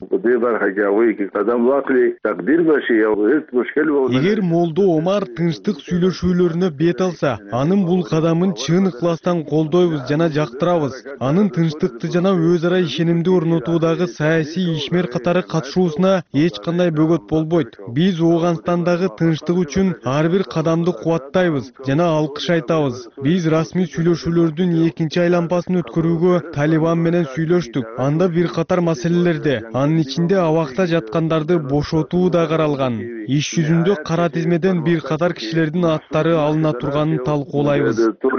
Эгер Молдо Омар тынчтык сүйлөшүүлөрүнө бет алса, анын бул кадамын чын ыкластан колдойбуз жана жактырабыз. Анын тынчтыкты жана өз ара ишенимди орнотуудагы саясий ишмер катары катышуусуна эч кандай бөгөт болбойт. Биз Ауганстандагы тынчтык үчүн ар бир кадамды кубаттайбыз жана алкыш айтабыз. Биз расмий сүйлөшүүлөрдүн экинчи айлампасын өткөрүүгө Талибан менен сүйлөштүк. Анда бир катар маселелерде, анын ичинде абакта жаткандарды бошотуу да каралган. Иш жүзүндө кара тизмеден бир катар кишилердин аттары алына турганын талкуулайбыз.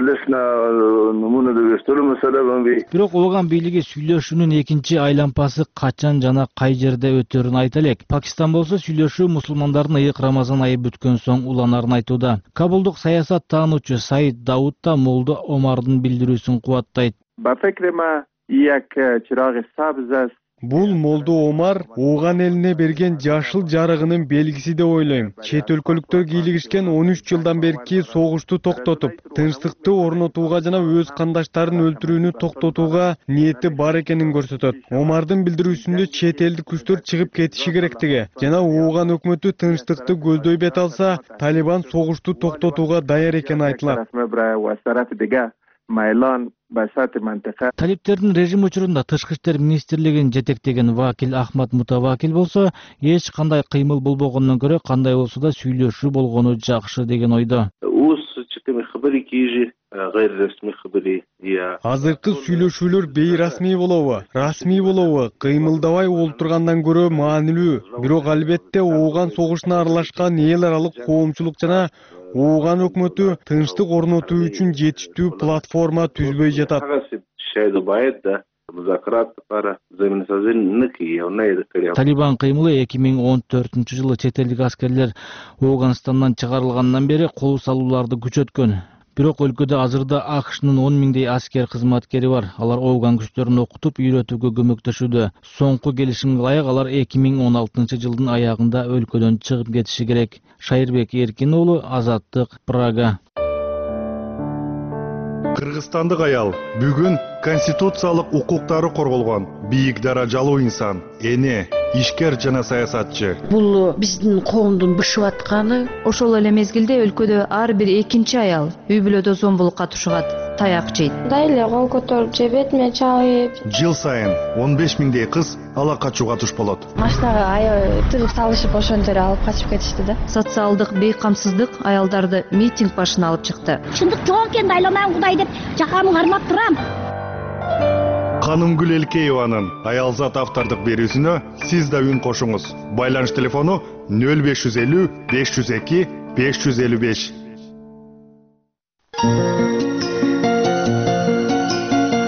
Бирок Ооган бийлиги сүйлөшүүнүн экинчи айлампасы качан жана кай жерде өтөрүн айта элек. Пакистан болсо сүйлөшүү мусулмандардын ыйык Рамазан айы бүткөн соң уланарын айтууда. Кабулдук саясат таануучу Саид Дауд да Молдо Омардын билдирүүсүн кубаттайт. Бул Молдо Омар Ооган элине берген жашыл жарыгынын белгиси деп ойлойм. Чет өлкөлүктөр кийлигишкен он үч жылдан берки согушту токтотуп, тынчтыкты орнотууга жана өз кандаштарын өлтүрүүнү токтотууга ниети бар экенин көрсөтөт. Омардын билдирүүсүндө чет элдик күчтөр чыгып кетиши керектиги жана Ооган өкмөтү тынчтыкты көздөй бет алса, Талибан согушту токтотууга даяр экени айтылат. Талиптердин режим учурунда Тышкы иштер министрлигин жетектеген вакил Ахмад Мутавакил болсо, эч кандай кыймыл болбогондон көрө кандай болсо да сүйлөшүү болгону жакшы деген ойдо. Азыркы сүйлөшүүлөр бейрасмий болобу, расмий болобу, кыймылдабай олтургандан көрө маанилүү. Бирок албетте Ооган согушуна аралашкан эл аралык коомчулук жана Ооган өкмөтү тынчтык орнотуу үчүн жетиштүү платформа түзбөй жатат. Талибан кыймылы эки миң он төртүнчү жылы чет элдик аскерлер Ауганстандан чыгарылгандан бери кол салууларды күчөткөн. Бирок өлкөдө азырда АКШнын он миңдей аскер кызматкери бар. Алар Ооган күчтөрүн окутуп, үйрөтүүгө көмөктөшүүдө. Соңку келишимге ылайык алар эки миң он алтынчы жылдын аягында өлкөдөн чыгып кетиши керек. Шайырбек Эркен уулу, Азаттык, Прага. Кыргызстандык аял бүгүн конституциялык укуктары корголгон бийик даражалуу инсан, эне, ишкер жана саясатчы. Бул биздин коомдун бышып атканы. Ошол эле мезгилде өлкөдө ар бир экинчи аял үй бүлөдө зомбулукка тушугат, таяк жейт. Дайле кол көтөрүп же бетиме чабып. Жыл сайын он беш миңдей кыз ала качууга туш болот. Машинага аябай тыгып салышып ошондо эле алып качып кетишти да. Социалдык бейкамсыздык аялдарды митинг башына алып чыкты. Чындык жок экен, дайламайм Кудай деп жакамды кармап турам. Канымгүл Элкееванын Аялзат автордук берүүсүнө сиз да үн кошуңуз. Байланыш телефону нөл беш жүз элүү беш жүз эки беш жүз элүү беш.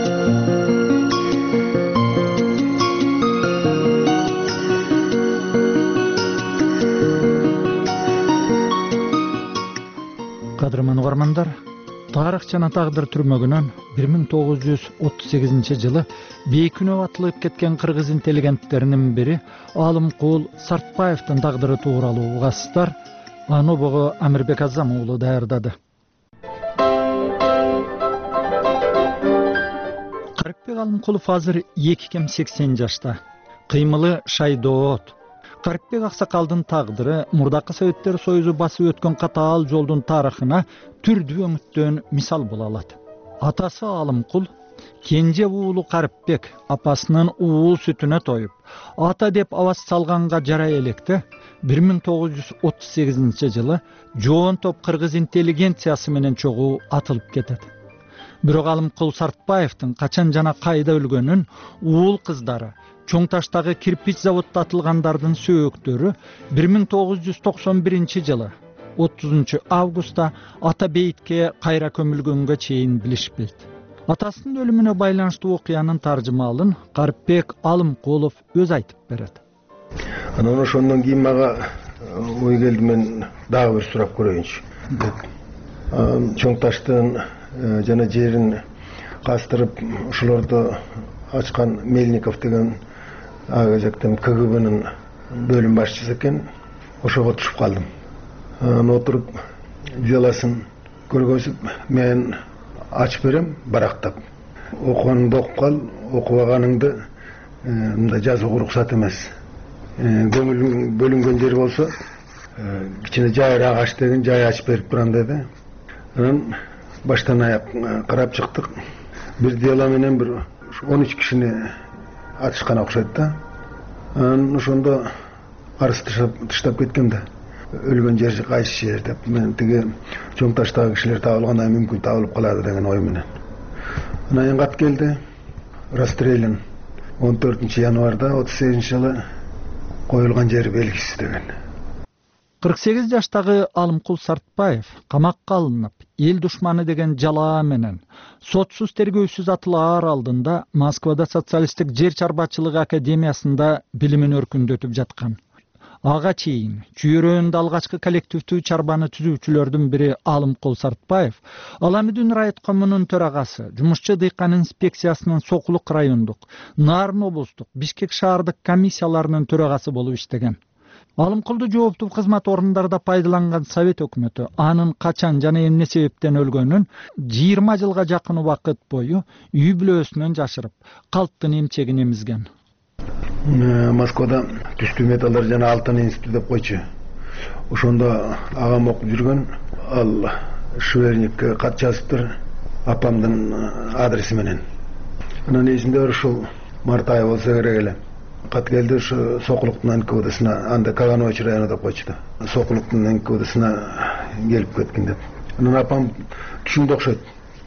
угармандар, тарых жана тагдыр түрмөгүнөн бир миң тогуз жүз отуз сегизинчи жылы бейкүнөө атылып кеткен кыргыз интеллигенттеринин бири Алымкул Сартбаевдин тагдыры тууралуу угасыздар. Аны бого Амирбек Азам уулу даярдады. Карипбек Алымкулов азыр эки кем сексен жашта. Кыймылы шайдоот. Карипбек аксакалдын тагдыры мурдакы Советтер Союзу басып өткөн катаал жолдун тарыхына түрдүү өңүттөн мисал боло алат. Атасы Алымкул кенже уулу Карипбек апасынын уул сүтүнө тоюп, ата деп абас салганга жарай электе бир миң тогуз жүз отуз сегизинчи жылы жоон топ кыргыз интеллигенциясы менен чогуу атылып кетет. Бирок Алымкул Сартбаевдин качан жана кайда өлгөнүн уул кыздары, чоң таштагы кирпич заводдо атылгандардын сөөктөрү бир миң тогуз жүз токсон биринчи жылы отузунчу августта ата бейитке кайра көмүлгөнгө чейин билишпейт. Атасынын өлүмүнө байланыштуу окуянын таржымалын Карипбек Алымкулов өзү айтып берет. Анан ошондон кийин мага ой келди, мен дагы бир сурап көрөйүнчү деп. Чоң таштын жана жерин кастырып ошолорду ачкан Мельников деген ага кезектен ка гэ бнын бөлүм башчысы экен. Ошого түшүп калдым. Анан отуруп делосын көргөзүп, мен ачып берем барактап. Окуганыңды окуп кал, окубаганыңды мындай жазууга уруксат эмес. Көңүлүң бөлүнгөн жери болсо кичине жайыраак ач деген жай ачып берип турам деди. Анан баштан аяк карап чыктык. Бир дело менен бир он үч кишини атышкан окшойт да. Анан ошондо арыз тыштап кеткем да. Өлгөн жер кайсы жер деп, мен тиги чоң таштагы кишилер табылганда мүмкүн табылып калады деген ой менен. Анан кат келди. Расстрелян он төртүнчү январда отуз сегизинчи жылы коюлган жери белгисиз деген. кырк сегиз жаштагы Алымкул Сартбаев камакка алынып, эл душманы деген жалаа менен сотсуз тергөөсүз атылаар алдында Москвада социалисттик жер чарбачылыгы академиясында билимин өркүндөтүп жаткан. Ага чейин чүйөрөөнүндө алгачкы коллективдүү чарбаны түзүүчүлөрдүн бири Алымкул Сартбаев Аламүдүн райкомунун төрагасы, жумушчу дыйкан инспекциясынын Сокулук райондук, Нарын облустук, Бишкек шаардык комиссияларынын төрагасы болуп иштеген. Алымкулду жооптуу кызмат орундарда пайдаланган Совет өкмөтү анын качан жана эмне себептен өлгөнүн жыйырма жылга жакын убакыт бою үй бүлөсүнөн жашырып, калктын эмчегин эмизген. Москвада түстүү металлар жана алтын институту деп койчу. Ошондо агам окуп жүргөн, ал шверникке кат жазыптыр апамдын адреси менен. Анан эсимде бар, ушул март айы болсо керек эле. Кат келди, ушу Сокулуктун эн ка вэ дсына, анда Каганович району деп койчу да. Сокулуктун эн ка вэ дсына келип кеткен деп. Анан апам түшүндү окшойт.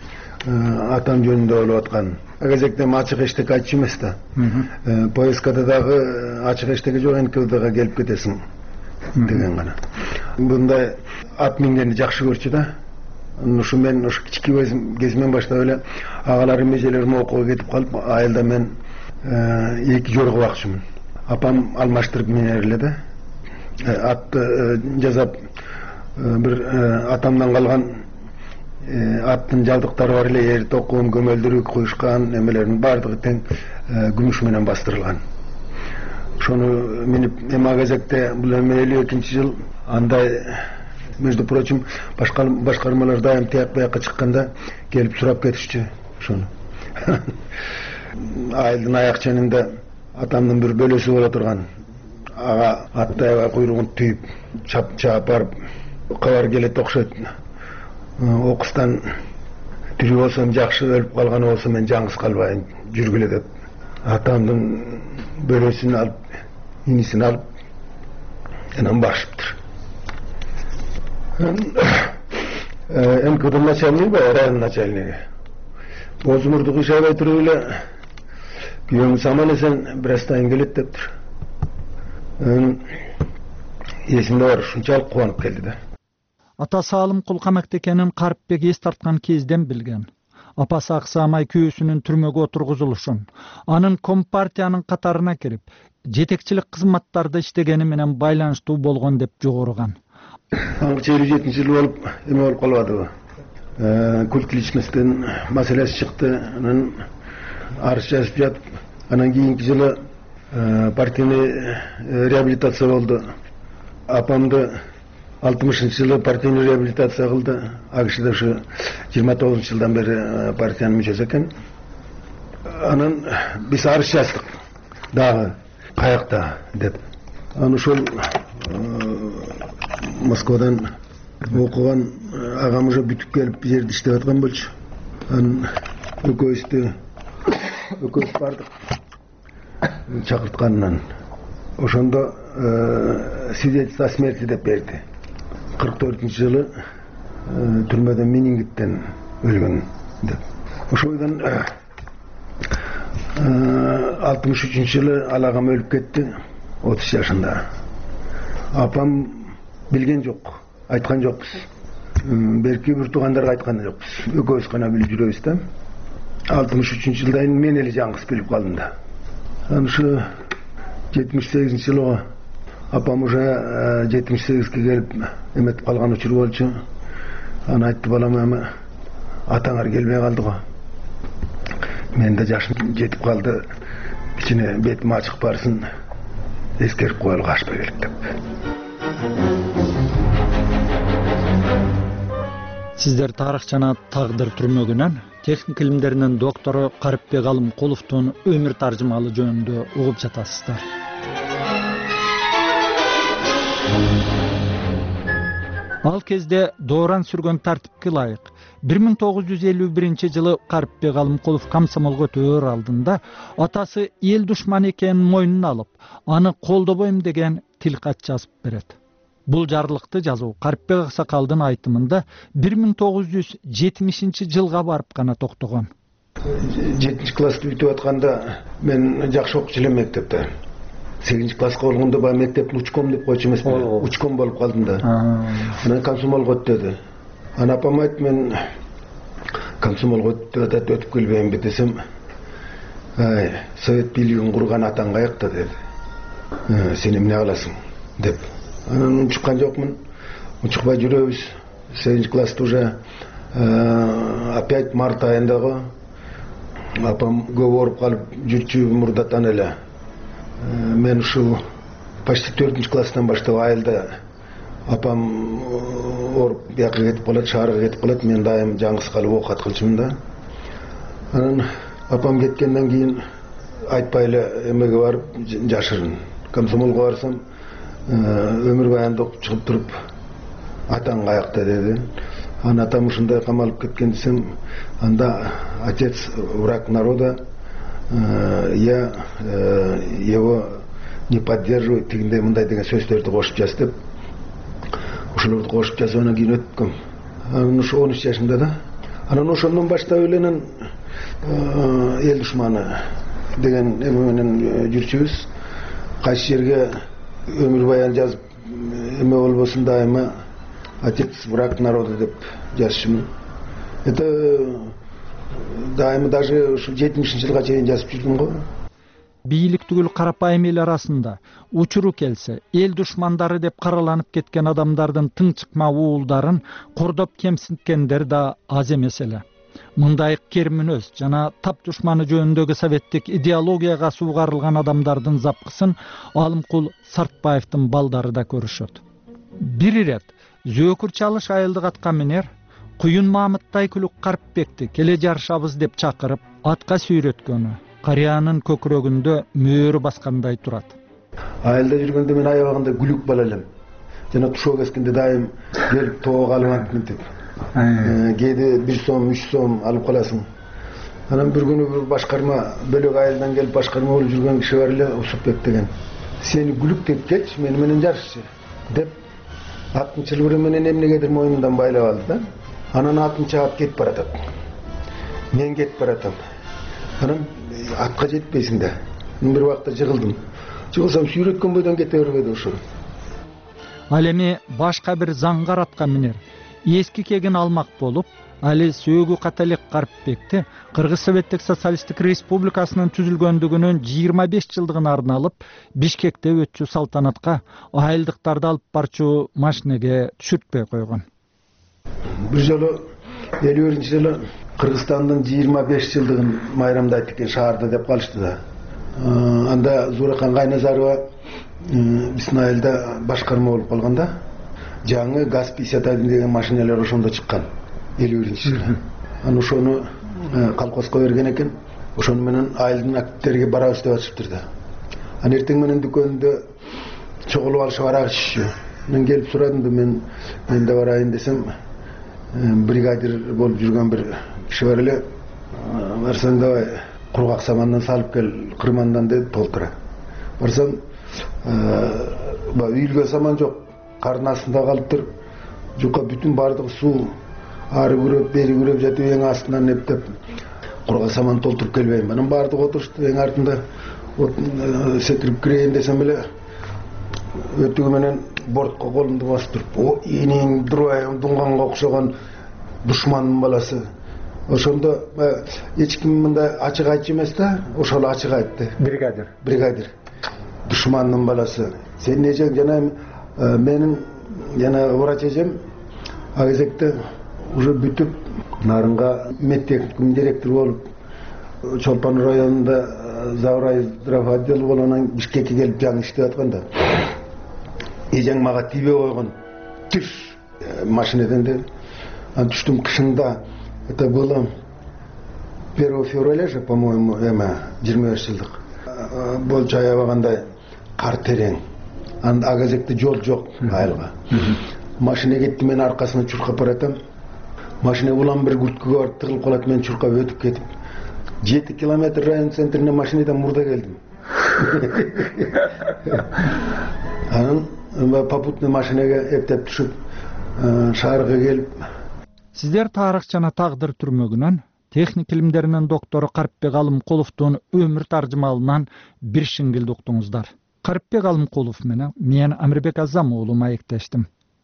Атам жөнүндө ойлоп аткан. Кезектен ачык эчтеке айтчу эмес да. Поискада дагы ачык эчтеке жок, эн ка вэ дга келип кетесиң деген гана. Мындай ат мингенди жакшы көрчү да. Ушу мен ушу кички кезимен баштап эле агаларым, эжелерим окууга кетип калып, айылда мен эки жорго бакчумун. Апам алмаштырып минер эле да. Атты жасап бир атамдан калган аттын жабдыктары бар эле, эр токун, көмөлдүрү, куюшкан эмелердин баардыгы тең күмүш менен бастырылган. Ошону минип, эми ага кезекте бул эми элүү экинчи жыл андай, между прочим, башкармалар дайым тияк бияка чыкканда келип сурап кетишчү ошону. Айылдын аяк ченинде атамдын бир бөлөсү боло турган. Ага аттай куйругун түйүп, чап барып кабар келет окшойт. Окустан тирүү болсом жакшы, өлүп калганы болсо мен жаңгыз калбайын, жүргүлө деп. Атамдын бөлөсүн алып, инисин алып, анан барышыптыр. эн ка вэ начальниги, район начальниги. Бозмурду кыйшабай туруп эле, күйөөңүз аман эсен бир астайын келет дептир. Эсимде бар, ушунчалык кубанып келди да. Атасы Алымкул камакта экенин Карипбек эс тарткан кезден билген. Апасы аксамай күйөөсүнүн түрмөгө отургузулушун, анын Компартиянын катарына кирип, жетекчилик кызматтарда иштегени менен байланыштуу болгон деп жогорган. Аңгыча элүү жетинчи жылы болуп, эме болуп калбадыбы? культ личностьтен маселеси чыкты. Анан арыз жазып жатып, анан кийинки жылы партийный реабилитация болду. Апамды алтымышынчы жылы партийный реабилитация кылды. Ал киши да ушу жыйырма тогузунчу жылдан бери партиянын мүчөсү экен. Анан биз арыз жаздык дагы каякта деп. Анан ошол Москвадан окуган агам уже бүтүп келип бул жерде иштеп аткан болчу. Анан экөөбүздү экөөбүз бардык чакыртканынан. Ошондо свидетельство о смерти деп берди. кырк төртүнчү жылы түрмөдө менингиттен өлгөн деп. Ошойдон алтымыш үчүнчү жылы ал агам өлүп кетти, отуз жашында. Апам билген жок, айткан жокпуз. Берки бир туугандарга айткан жокпуз. Экөөбүз гана билип жүрөбүз да. алтымыш үчүнчү жылдан мен эле жаңгыз билип калдым да. Анан ушу жетимиш сегизинчи жылы апам уже жетимиш сегизге келип эметип калган учур болчу. Анан айтты, балам, эми атаңар келбей калды го. Мен да жашым жетип калды. Кичине бетим ачык барсын, эскерип коелу качпай келип деп. Сиздер тарых жана тагдыр түрмөгүнөн техник илимдеринин доктору Карипбек Алымкуловдун өмүр таржымалы жөнүндө угуп жатасыздар. Ал кезде дооран сүргөн тартипке ылайык бир миң тогуз жүз элүү биринчи жылы Карипбек Алымкулов комсомолго өтөөр алдында атасы эл душманы экенин мойнуна алып, аны колдобойм деген тилкат жазып берет. Бул жарлыкты жазуу Карипбек аксакалдын айтымында бир миң тогуз жүз жетимишинчи жылга барып гана токтогон. жетинчи класс бүтүп атканда мен жакшы окучу элем мектепте. сегизинчи класска болгондо баягы мектептин учком деп койчу эмеспи? Учком болуп калдым да. Анан комсомолго өт деди. Анан апам айтты, мен комсомолго өтүп атат, өтүп келбеймби десем, ай, совет бийлигин курган атаң каякта деди. Сен эмне кыласың деп. Анан унчуккан жокмун. Унчукпай жүрөбүз. сегизинчи класста уже опять март айындагы апам көп ооруп калып жүрчү мурдатан эле. Мен ушул почти төртүнчү класстан баштап айылда апам ооруп бияка кетип калат, шаарга кетип калат, мен дайым жаңгыз калып оокат кылчумун да. Анан апам кеткенден кийин айтпай эле эмеге барып жашырын. Комсомолго барсам, өмүр баянды окуп чыгып туруп, атаң каякта деди. Анан атам ушундай камалып кеткен десем, анда отец враг народа, я его не поддерживаю, тигиндей мындай деген сөздөрдү кошуп жаз деп. Ошолорду кошуп жазгандан кийин өттүм. Анан ушу он үч жашымда да. Анан ошондон баштап эленен эл душманы деген эме менен жүрчүбүз. Кайсы жерге өмүр баян жазып эме болбосун, дайыма отец враг народа деп жазчумун. Это дайыма даже ушу жетимишинчи жылга чейин жазып жүрдүм го. Бийлик түгүл карапайым эл арасында учуру келсе, эл душмандары деп караланып кеткен адамдардын тың чыкма уулдарын кордоп кемсинткендер да аз эмес эле. Мындай кермүнөз жана тап душманы жөнүндөгү советтик идеологияга суугарылган адамдардын запкысын Алымкул Сартбаевдин балдары да көрүшөт. Бир ирет Зөөкүр Чалыш айылдык атка минер Куюн Мамыт Тайкүлүк Карипбекти келе жарышабыз деп чакырып атка сүйрөткөнү карыянын көкүрөгүндө мөөрү баскандай турат. Айылда жүргөндө мен аябагында күлүк бала элем. Жана тушоо кескенде дайым келип тоого алып мынтип. Кээде бир сом, үч сом алып каласың. Анан бир күнү бир башкарма бөлөк айылдан келип башкарма болуп жүргөн киши бар эле, Усупбек деген. Сени күлүк деп келчи, мени менен жарышчы деп аттын чылбыры менен эмнегедир мойнундан байлап алды да. Анан атын чаап кетип баратат. Мен кетип баратам. Анан атка жетпейсиң да. Мен бир убакта жыгылдым. Жыгылсам сүйрөткөн бойдон кете бербеди ошо. Ал эми башка бир заңгар атка минер эски кегин алмак болуп, али Сөөгү Каталек Карипбекти Кыргыз Советтик Социалисттик Республикасынын түзүлгөндүгүнүн жыйырма беш жылдыгына арналып Бишкекте өтчү салтанатка айылдыктарды алып барчу машинеге түшүртпөй койгон. Бир жолу элүү биринчи жылы Кыргызстандын жыйырма беш жылдыгын майрамдайт экен шаарда деп калышты да. Анда Зууракан Кайназарова биздин айылда башкарма болуп калганда жаңы газ пятьдесят один деген машиналар ошондо чыккан элүү биринчи жылы. Аны ошону колхозго берген экен. Ошону менен айылдын активдерге барабыз деп атышыптыр да. Аны эртең менен дүкөндө чогулуп алышып арак ичишчү. Мен келип сурадым да, мен мен да барайын десем, бригадир болуп жүргөн бир киши бар эле. Барсаң давай кургак самандан салып кел, кырмандан деп толтура. Барсам, үйгө саман жок, кардын астында калыптыр. Жукка бүтүн бардыгы суу, ары күрөп, бери күрөп жатып эң астынан эптеп кургак саман толтуруп келбейм. Анан бардыгы отурушту эң артында. Секирип кирейин десем эле өтүгү менен бортко колумду басып туруп, о инең дурайым дуңганга окшогон душмандын баласы. Ошондо эч ким мындай ачык айтчу эмес да, ошол ачык айтты. Бригадир. Бригадир. Душмандын баласы. Сен эжең жана менин жана врач эжем а кезекте уже бүтүп нарынга медтехникум директор болуп, Чолпан районунда Заврай здрав отдел болуп, Бишкекке келип жаңы иштеп атканда эжең мага тийбей койгон. Түш машинеден де. Ан түштүм кышында. Это было первого февраля же, по-моему, эме жыйырма беш жылдык. Болчу аябагандай кар терең. Анда агазекте жол жок айылга. Машина кетти, мен аркасына чуркап баратам. Машина улам бир күрткөгө барып тыгылып калат, мен чуркап өтүп кетип жети километр район центрине машинадан мурда келдим. Анан попутный машинага эптеп түшүп, шаарга келип. Сиздер тарых жана тагдыр түрмөгүнөн техник илимдеринин доктору Карипбек Алымкуловдун өмүр таржымалынан бир шиңгилди уктуңуздар. Карипбек Алымкулов менен мен Амирбек Азам уулу маектештим.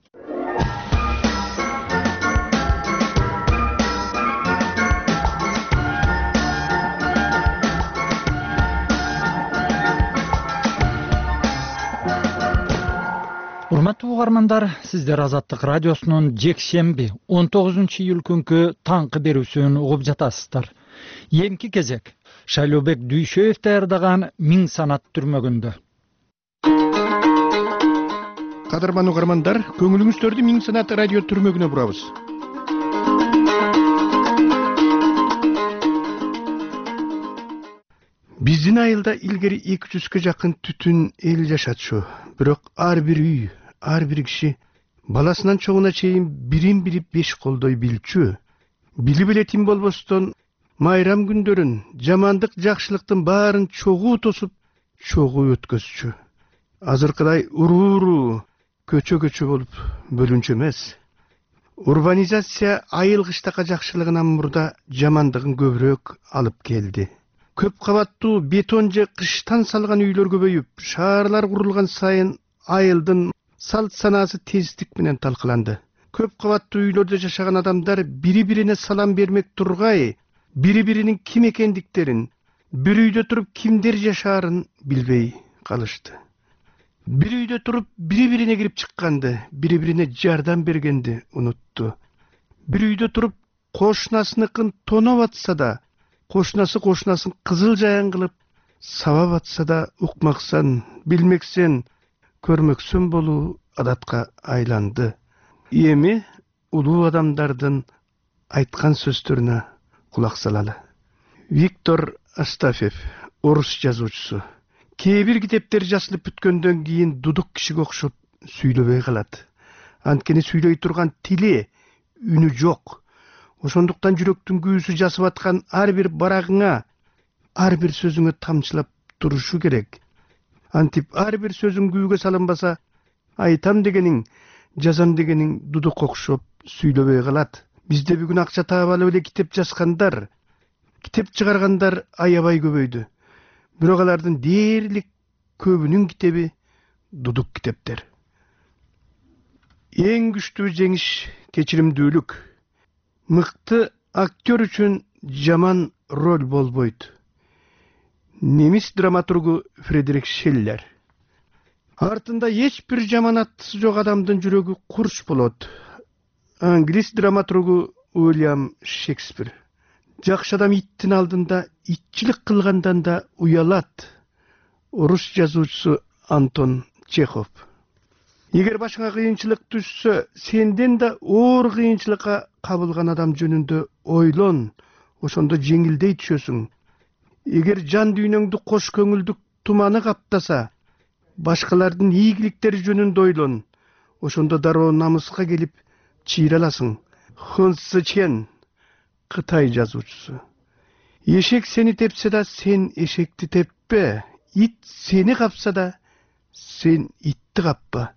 Урматтуу угармандар, сиздер Азаттык радиосунун жекшемби он тогузунчу июль күнкү таңкы берүүсүн угуп жатасыздар. Эмки кезек Шайлообек Дүйшөев даярдаган Миң санат түрмөгүндө. Кадырман угармандар, көңүлүңүздөрдү Миң санат радио түрмөгүнө бурабыз. Биздин айылда илгери эки жүзгө жакын түтүн эл жашатчу. Бирок ар бир үй, ар бир киши баласынан чоңуна чейин бирин бири беш колдой билчү. Билип эле тим болбостон майрам күндөрүн, жамандык жакшылыктын баарын чогуу тосуп, чогуу өткөзчү. Азыркыдай уруу көчө-көчө болуп бөлүнчү эмес. Урбанизация айыл кыштакка жакшылыгынан мурда жамандыгын көбүрөөк алып келди. Көп кабаттуу бетон же кыштан салган үйлөр көбөйүп, шаарлар курулган сайын айылдын салт санаасы тездик менен талкаланды. Көп кабаттуу үйлөрдө жашаган адамдар бири-бирине салам бермек тургай, бири-биринин ким экендиктерин, бир үйдө туруп кимдер жашаарын билбей калышты. Бир үйдө туруп бири-бирине кирип чыкканды, бири-бирине жардам бергенди унутту. Бир үйдө туруп кошунасыныкын тоноп атса да, кошунасы кошунасын кызыл жаян кылып, сабап атса да укмаксан, билмексен, көрмөксөн болуу адатка айланды. Эми улуу адамдардын айткан сөздөрүнө кулак салалы. Виктор Астафьев, орус жазуучусу. Кээ бир китептер жазылып бүткөндөн кийин дудук кишиге окшоп сүйлөбөй калат. Анткени сүйлөй турган тили, үнү жок. Ошондуктан жүрөктүн күйүүсү жасып аткан ар бир барагыңа, ар бир сөзүңө тамчылап турушу керек. Антип ар бир сөзүң күйүүгө салынбаса, айтам дегениң, жазам дегениң дудук окшоп сүйлөбөй калат. Бизде бүгүн акча таап алып эле китеп жазгандар, китеп чыгаргандар аябай көбөйдү. Бирок алардын дээрлик көбүнүн китеби дудук китептер. Эң күчтүү жеңиш кечиримдүүлүк. Мыкты актер үчүн жаман роль болбойт. Немис драматургу Фридрих Шиллер. Артында эч бир жаман аттысы жок адамдын жүрөгү курч болот. Англис драматургу Уильям Шекспир. Жакшы адам иттин алдында итчилик кылгандан да уялат. Орус жазуучусу Антон Чехов. Эгер башыңа кыйынчылык түшсө, сенден да оор кыйынчылыкка кабылган адам жөнүндө ойлон, ошондо жеңилдей түшөсүң. Эгер жан дүйнөңдү кош көңүлдүк туманы каптаса, башкалардын ийгиликтери жөнүндө ойлон, ошондо дароо намыска келип чыйраласың. Хун Сычен, Кытай жазуучусу. Эшек сени тепсе да, сен эшекти теппе. Ит сени капса да, сен итти каппа.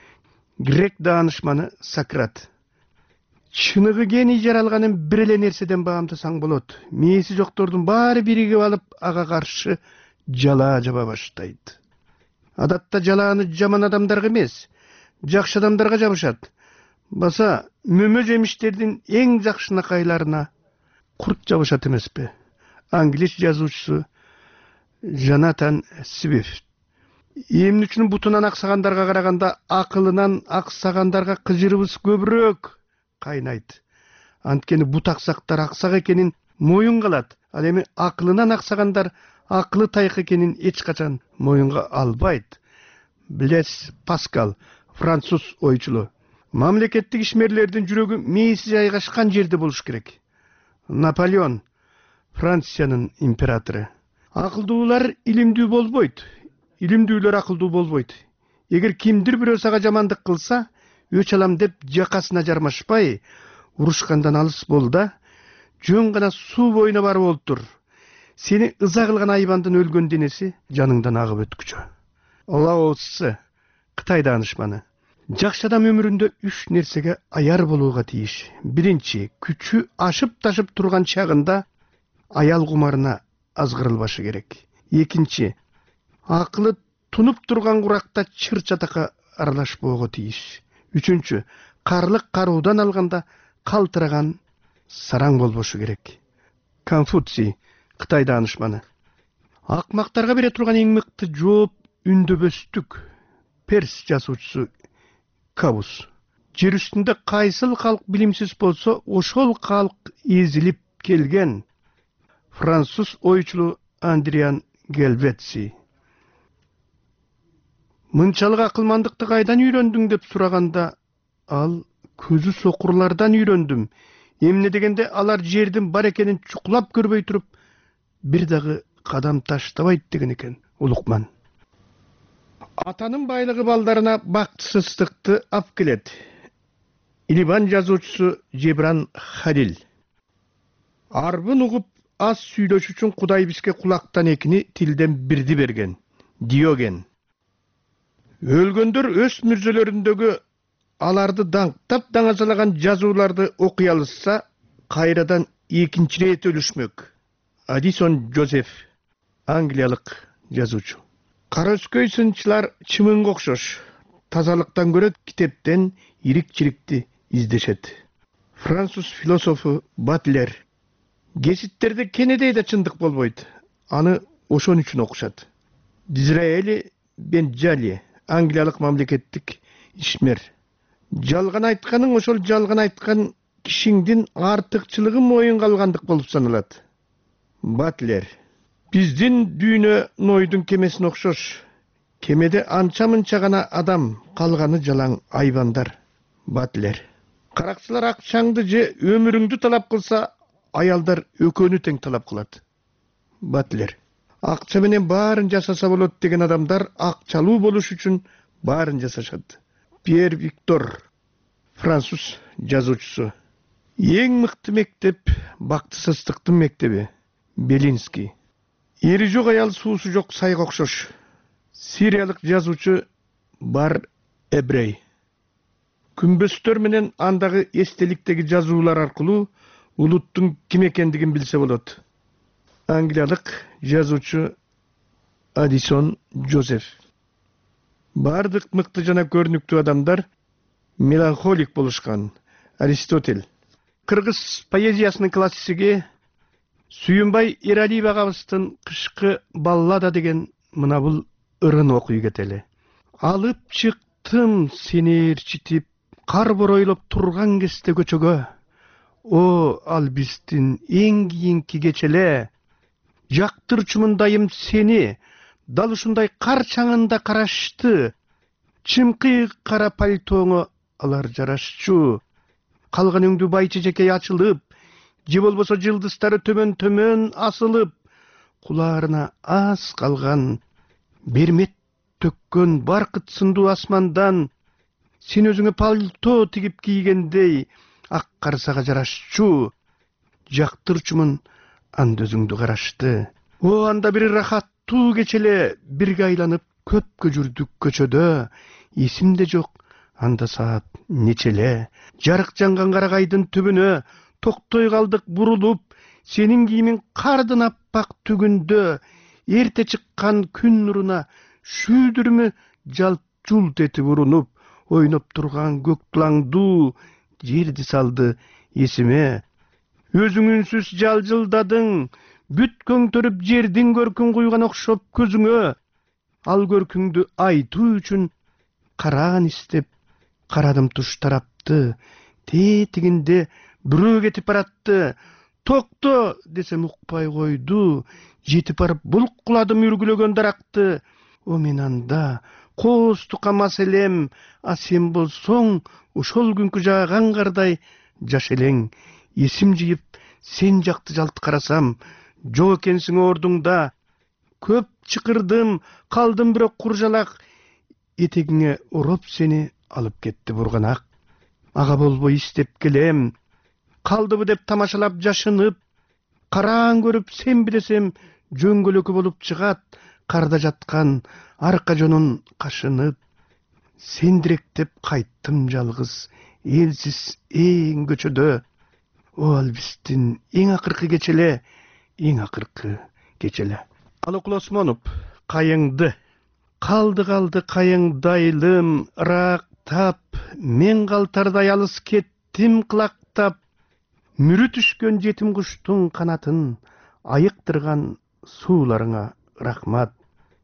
Грек даанышманы Сократ. Чыныгы гений жаралганын бир эле нерседен баамдасаң болот. Мээси жоктордун баары биригип алып, ага каршы жалаа жаба баштайт. Адатта жалааны жаман адамдарга эмес, жакшы адамдарга жабышат. Баса мөмө жемиштердин эң жакшынакайларына курт жабышат эмеспи? Англис жазуучусу Джонатан Свифт. Эмне бутунан аксагандарга караганда акылынан аксагандарга кыжырыбыз көбүрөөк кайнайт. Анткени бут аксактар аксак экенин моюнга алат. Ал эми акылынан аксагандар акылы тайк экенин эч качан моюнга албайт. Блес Паскал, француз ойчулу. Мамлекеттик ишмерлердин жүрөгү мээси жайгашкан жерде болуш керек. Наполеон, Франциянын императору. Акылдуулар илимдүү болбойт. Илимдүүлөр акылдуу болбойт. Эгер кимдир бирөө сага жамандык кылса, өч алам деп жакасына жармашпай, урушкандан алыс бол да, жөн гана суу боюна барып олтур. Сени ыза кылган айбандын өлгөн денеси жаныңдан агып өткүчө. Лао Цзы, Кытай даанышманы. Жакшы адам өмүрүндө үч нерсеге аяр болууга тийиш. Биринчи, күчү ашып ташып турган чагында аял кумарына азгырылбашы керек. Экинчи, акылы тунуп турган куракта чыр чатакка аралашпоого тийиш. Үчүнчү, карлык каруудан алганда калтыраган сараң болбошу керек. Конфуций, Кытай даанышманы. Акмактарга бере турган эң мыкты жооп үндөбөстүк. Перс жазуучусу Кабус. Жер үстүндө кайсыл калк билимсиз болсо, ошол калк эзилип келген. Француз ойчулу Андриан Гельвеци. Мынчалык акылмандыкты кайдан үйрөндүң деп сураганда, ал көзү сокурлардан үйрөндүм. Эмне дегенде алар жердин бар экенин чукулап көрбөй туруп, бир дагы кадам таштабайт деген экен Улукман. Атанын байлыгы балдарына бактысыздыкты ап келет. Илибан жазуучусу Жебран Халил. Арбын угуп аз сүйлөш үчүн Кудай бизге кулактан экини, тилден бирди берген. Диоген. Өлгөндөр өз мүрзөлөрүндөгү аларды даңктап даңазалаган жазууларды окуй алышса, кайрадан экинчи рет өлүшмөк. Адисон Джозеф, англиялык жазуучу. Караөскөй сынчылар чымынга окшош. Тазалыктан көрө китептен ирик-чирикти издешет. Француз философу Батлер. Геситтерде кенедей да чындык болбойт. Аны ошон үчүн окушат. Дизраэли Бенджали, англиялык мамлекеттик ишмер. Жалган айтканың ошол жалган айткан кишиңдин артыкчылыгы моюнга алгандык болуп саналат. Батлер. Биздин дүйнө Нойдун кемесине окшош. Кемеде анча-мынча гана адам, калганы жалаң айбандар. Батлер. Каракчылар акчаңды же өмүрүңдү талап кылса, аялдар өкөнү тең талап кылат. Батлер. Акча менен баарын жасаса болот деген адамдар акчалуу болуш үчүн баарын жасашат. Пьер Виктор, француз жазуучусу. Эң мыкты мектеп бактысыздыктын мектеби. Белинский. Ери жок аял суусу жок сайга окшош. Сириялык жазуучу Бар Эбрей. Күмбөстөр менен андагы эстеликтеги жазуулар аркылуу улуттун ким экендигин билсе болот. Англиялык жазуучу Адисон Джозеф. Бардык мыкты жана көрүнүктүү адамдар меланхолик болушкан. Аристотель. Кыргыз поэзиясынын классиги Сүйүнбай Эралиев агабыздын кышкы баллада деген мына бул ырын окуй кетели. Алып чыктым сени ээрчитип, кар боройлоп турган кезде көчөгө. О, ал биздин эң кийинки кечеле. Жактырчумундайым сени, дал ушундай кар чаңында карашты. Чымкы кара пальтоңо алар жарашчу. Калганыңды байчы жекей ачылып, же болбосо жылдыздары төмөн-төмөн асылып, кулаарына аз калган бермет төккөн баркыт сындуу асмандан сен өзүңө пальто тигип кийгендей ак карсага жарашчу. Жактырчумун анда өзүңдү карашты. О, анда бир рахаттуу кечеле бирге айланып көпкө жүрдүк көчөдө. Эсимде жок, анда саат нечеле. Жарык жанган карагайдын түбүнө токтой калдык бурулуп, сенин кийимиң кардын аппак түгүндө. Эрте чыккан күн нуруна шүйдүрмө жалт жулт этип урунуп, ойноп турган көк тулаңдуу жерди салды эсиме. Өзүң үнсүз жалжылдадың, бүт көңтөрүп жердин көркүн куйган окшоп көзүңө. Ал көркүңдү айтуу үчүн караан истеп, карадым туш тарапты. Тетигинде бирөө кетип баратты. Токто десем укпай койду. Жетип барып булкуладым үргүлөгөн даракты. О, мен анда коостукка мас элем, а сен болсоң ошол күнкү жааган кардай жаш элең. Эсим жыйып сен жакты жалт карасам, жок экенсиң ордуңда. Көп чыкырдым, калдым бирок куржалак. Этегиңе ороп сени алып кетти бурганак. Ага болбой истеп келем. Калдыбы деп тамашалап жашынып, караан көрүп сенби десем жөңгөлөкү болуп чыгат. Карда жаткан арка жонун кашынып, сендиректеп кайттым жалгыз, элсиз эң көчөдө. О, ал биздин эң акыркы кечеле, эң акыркы кечеле. Алыкул Осмонов, кайыңды. Калды калды кайыңдайлым, ырактап, мен калтардай алыс кеттим кылактап. Мүрү түшкөн жетим куштун канатын айыктырган сууларыңа рахмат.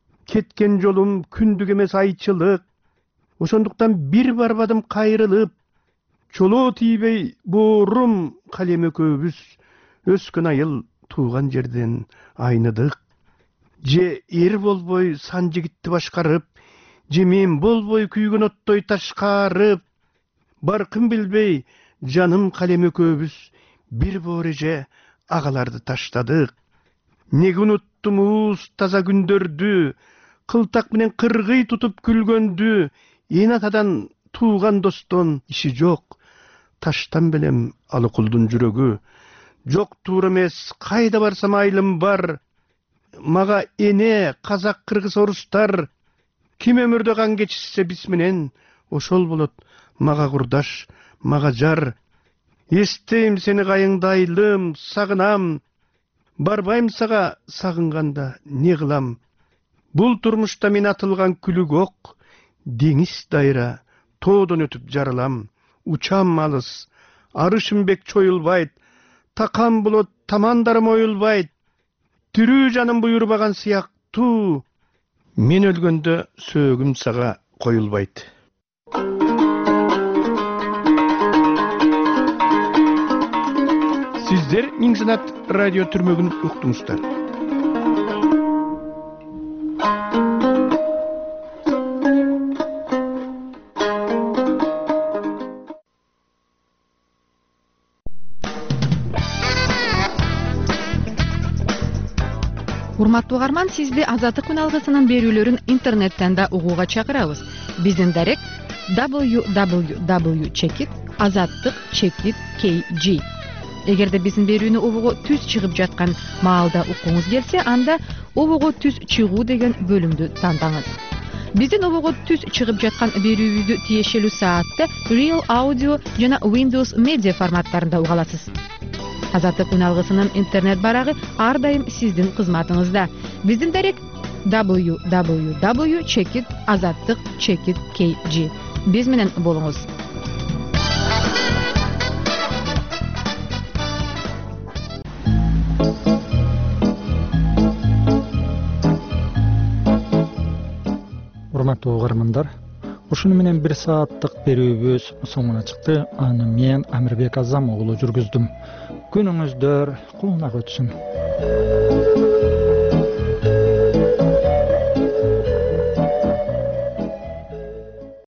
Кеткен жолум күндүк эмес айчылык. Ошондуктан бир барбадым кайрылып. Чолоо тийбей боорум калем экөөбүз өскөн айыл тууган жерден айныдык. Же эр болбой сан жигитти башкарып, же мен болбой күйгөн оттой ташкарып. Баркын билбей жаным калем экөөбүз бир боореже агаларды таштадык. Неге унуттум уус таза күндөрдү, кылтак менен кыргый тутуп күлгөндү. Ээн атадан тууган достон иши жок. Таштан белем Алыкулдун жүрөгү. Жок туура эмес, кайда барсам айылым бар. Мага эне, казак, кыргыз, орустар. Ким өмүрдө кан кечирсе биз менен, ошол болот мага курдаш, мага жар. Эстейм сени кайыңдайлым, сагынам. Барбайм сага сагынганда не кылам. Бул турмушта мен атылган күлүк ок, деңиз дайра, тоодон өтүп жарылам. Учам алыс, арышым бек чоюлбайт, такам болот, тамандарым оюлбайт. Тирүү жаным буйрубаган сыяктуу, мен өлгөндө сөөгүм сага коюлбайт. Сиздер Миңсанат радио түрмөгүн уктуңуздар. Урматтуу угарман, сизди Азаттык күн алгысынын берүүлөрүн интернеттен да угууга чакырабыз. Биздин дарек дабл ю дабл ю дабл ю чекит азаттык чекит кей джи. Эгерде биздин берүүнү угууга түз чыгып жаткан маалда уккуңуз келсе, анда угууга түз чыгуу деген бөлүмдү тандаңыз. Биздин угууга түз чыгып жаткан берүүбүздү тиешелүү саатта Real Audio жана Windows Media форматтарында уга аласыз. Азаттык күн алгысынын интернет барагы ар дайым сиздин кызматыңызда. Биздин дарек дабл ю дабл ю дабл ю чекит азаттык чекит кей джи. Биз менен болуңуз. Урматтуу угармандар, Ушуну менен бир сааттык берүүбүз соңуна чыкты. Аны мен Амирбек Азам уулу жүргүздүм. Күнүңүздөр кулунак өтсүн.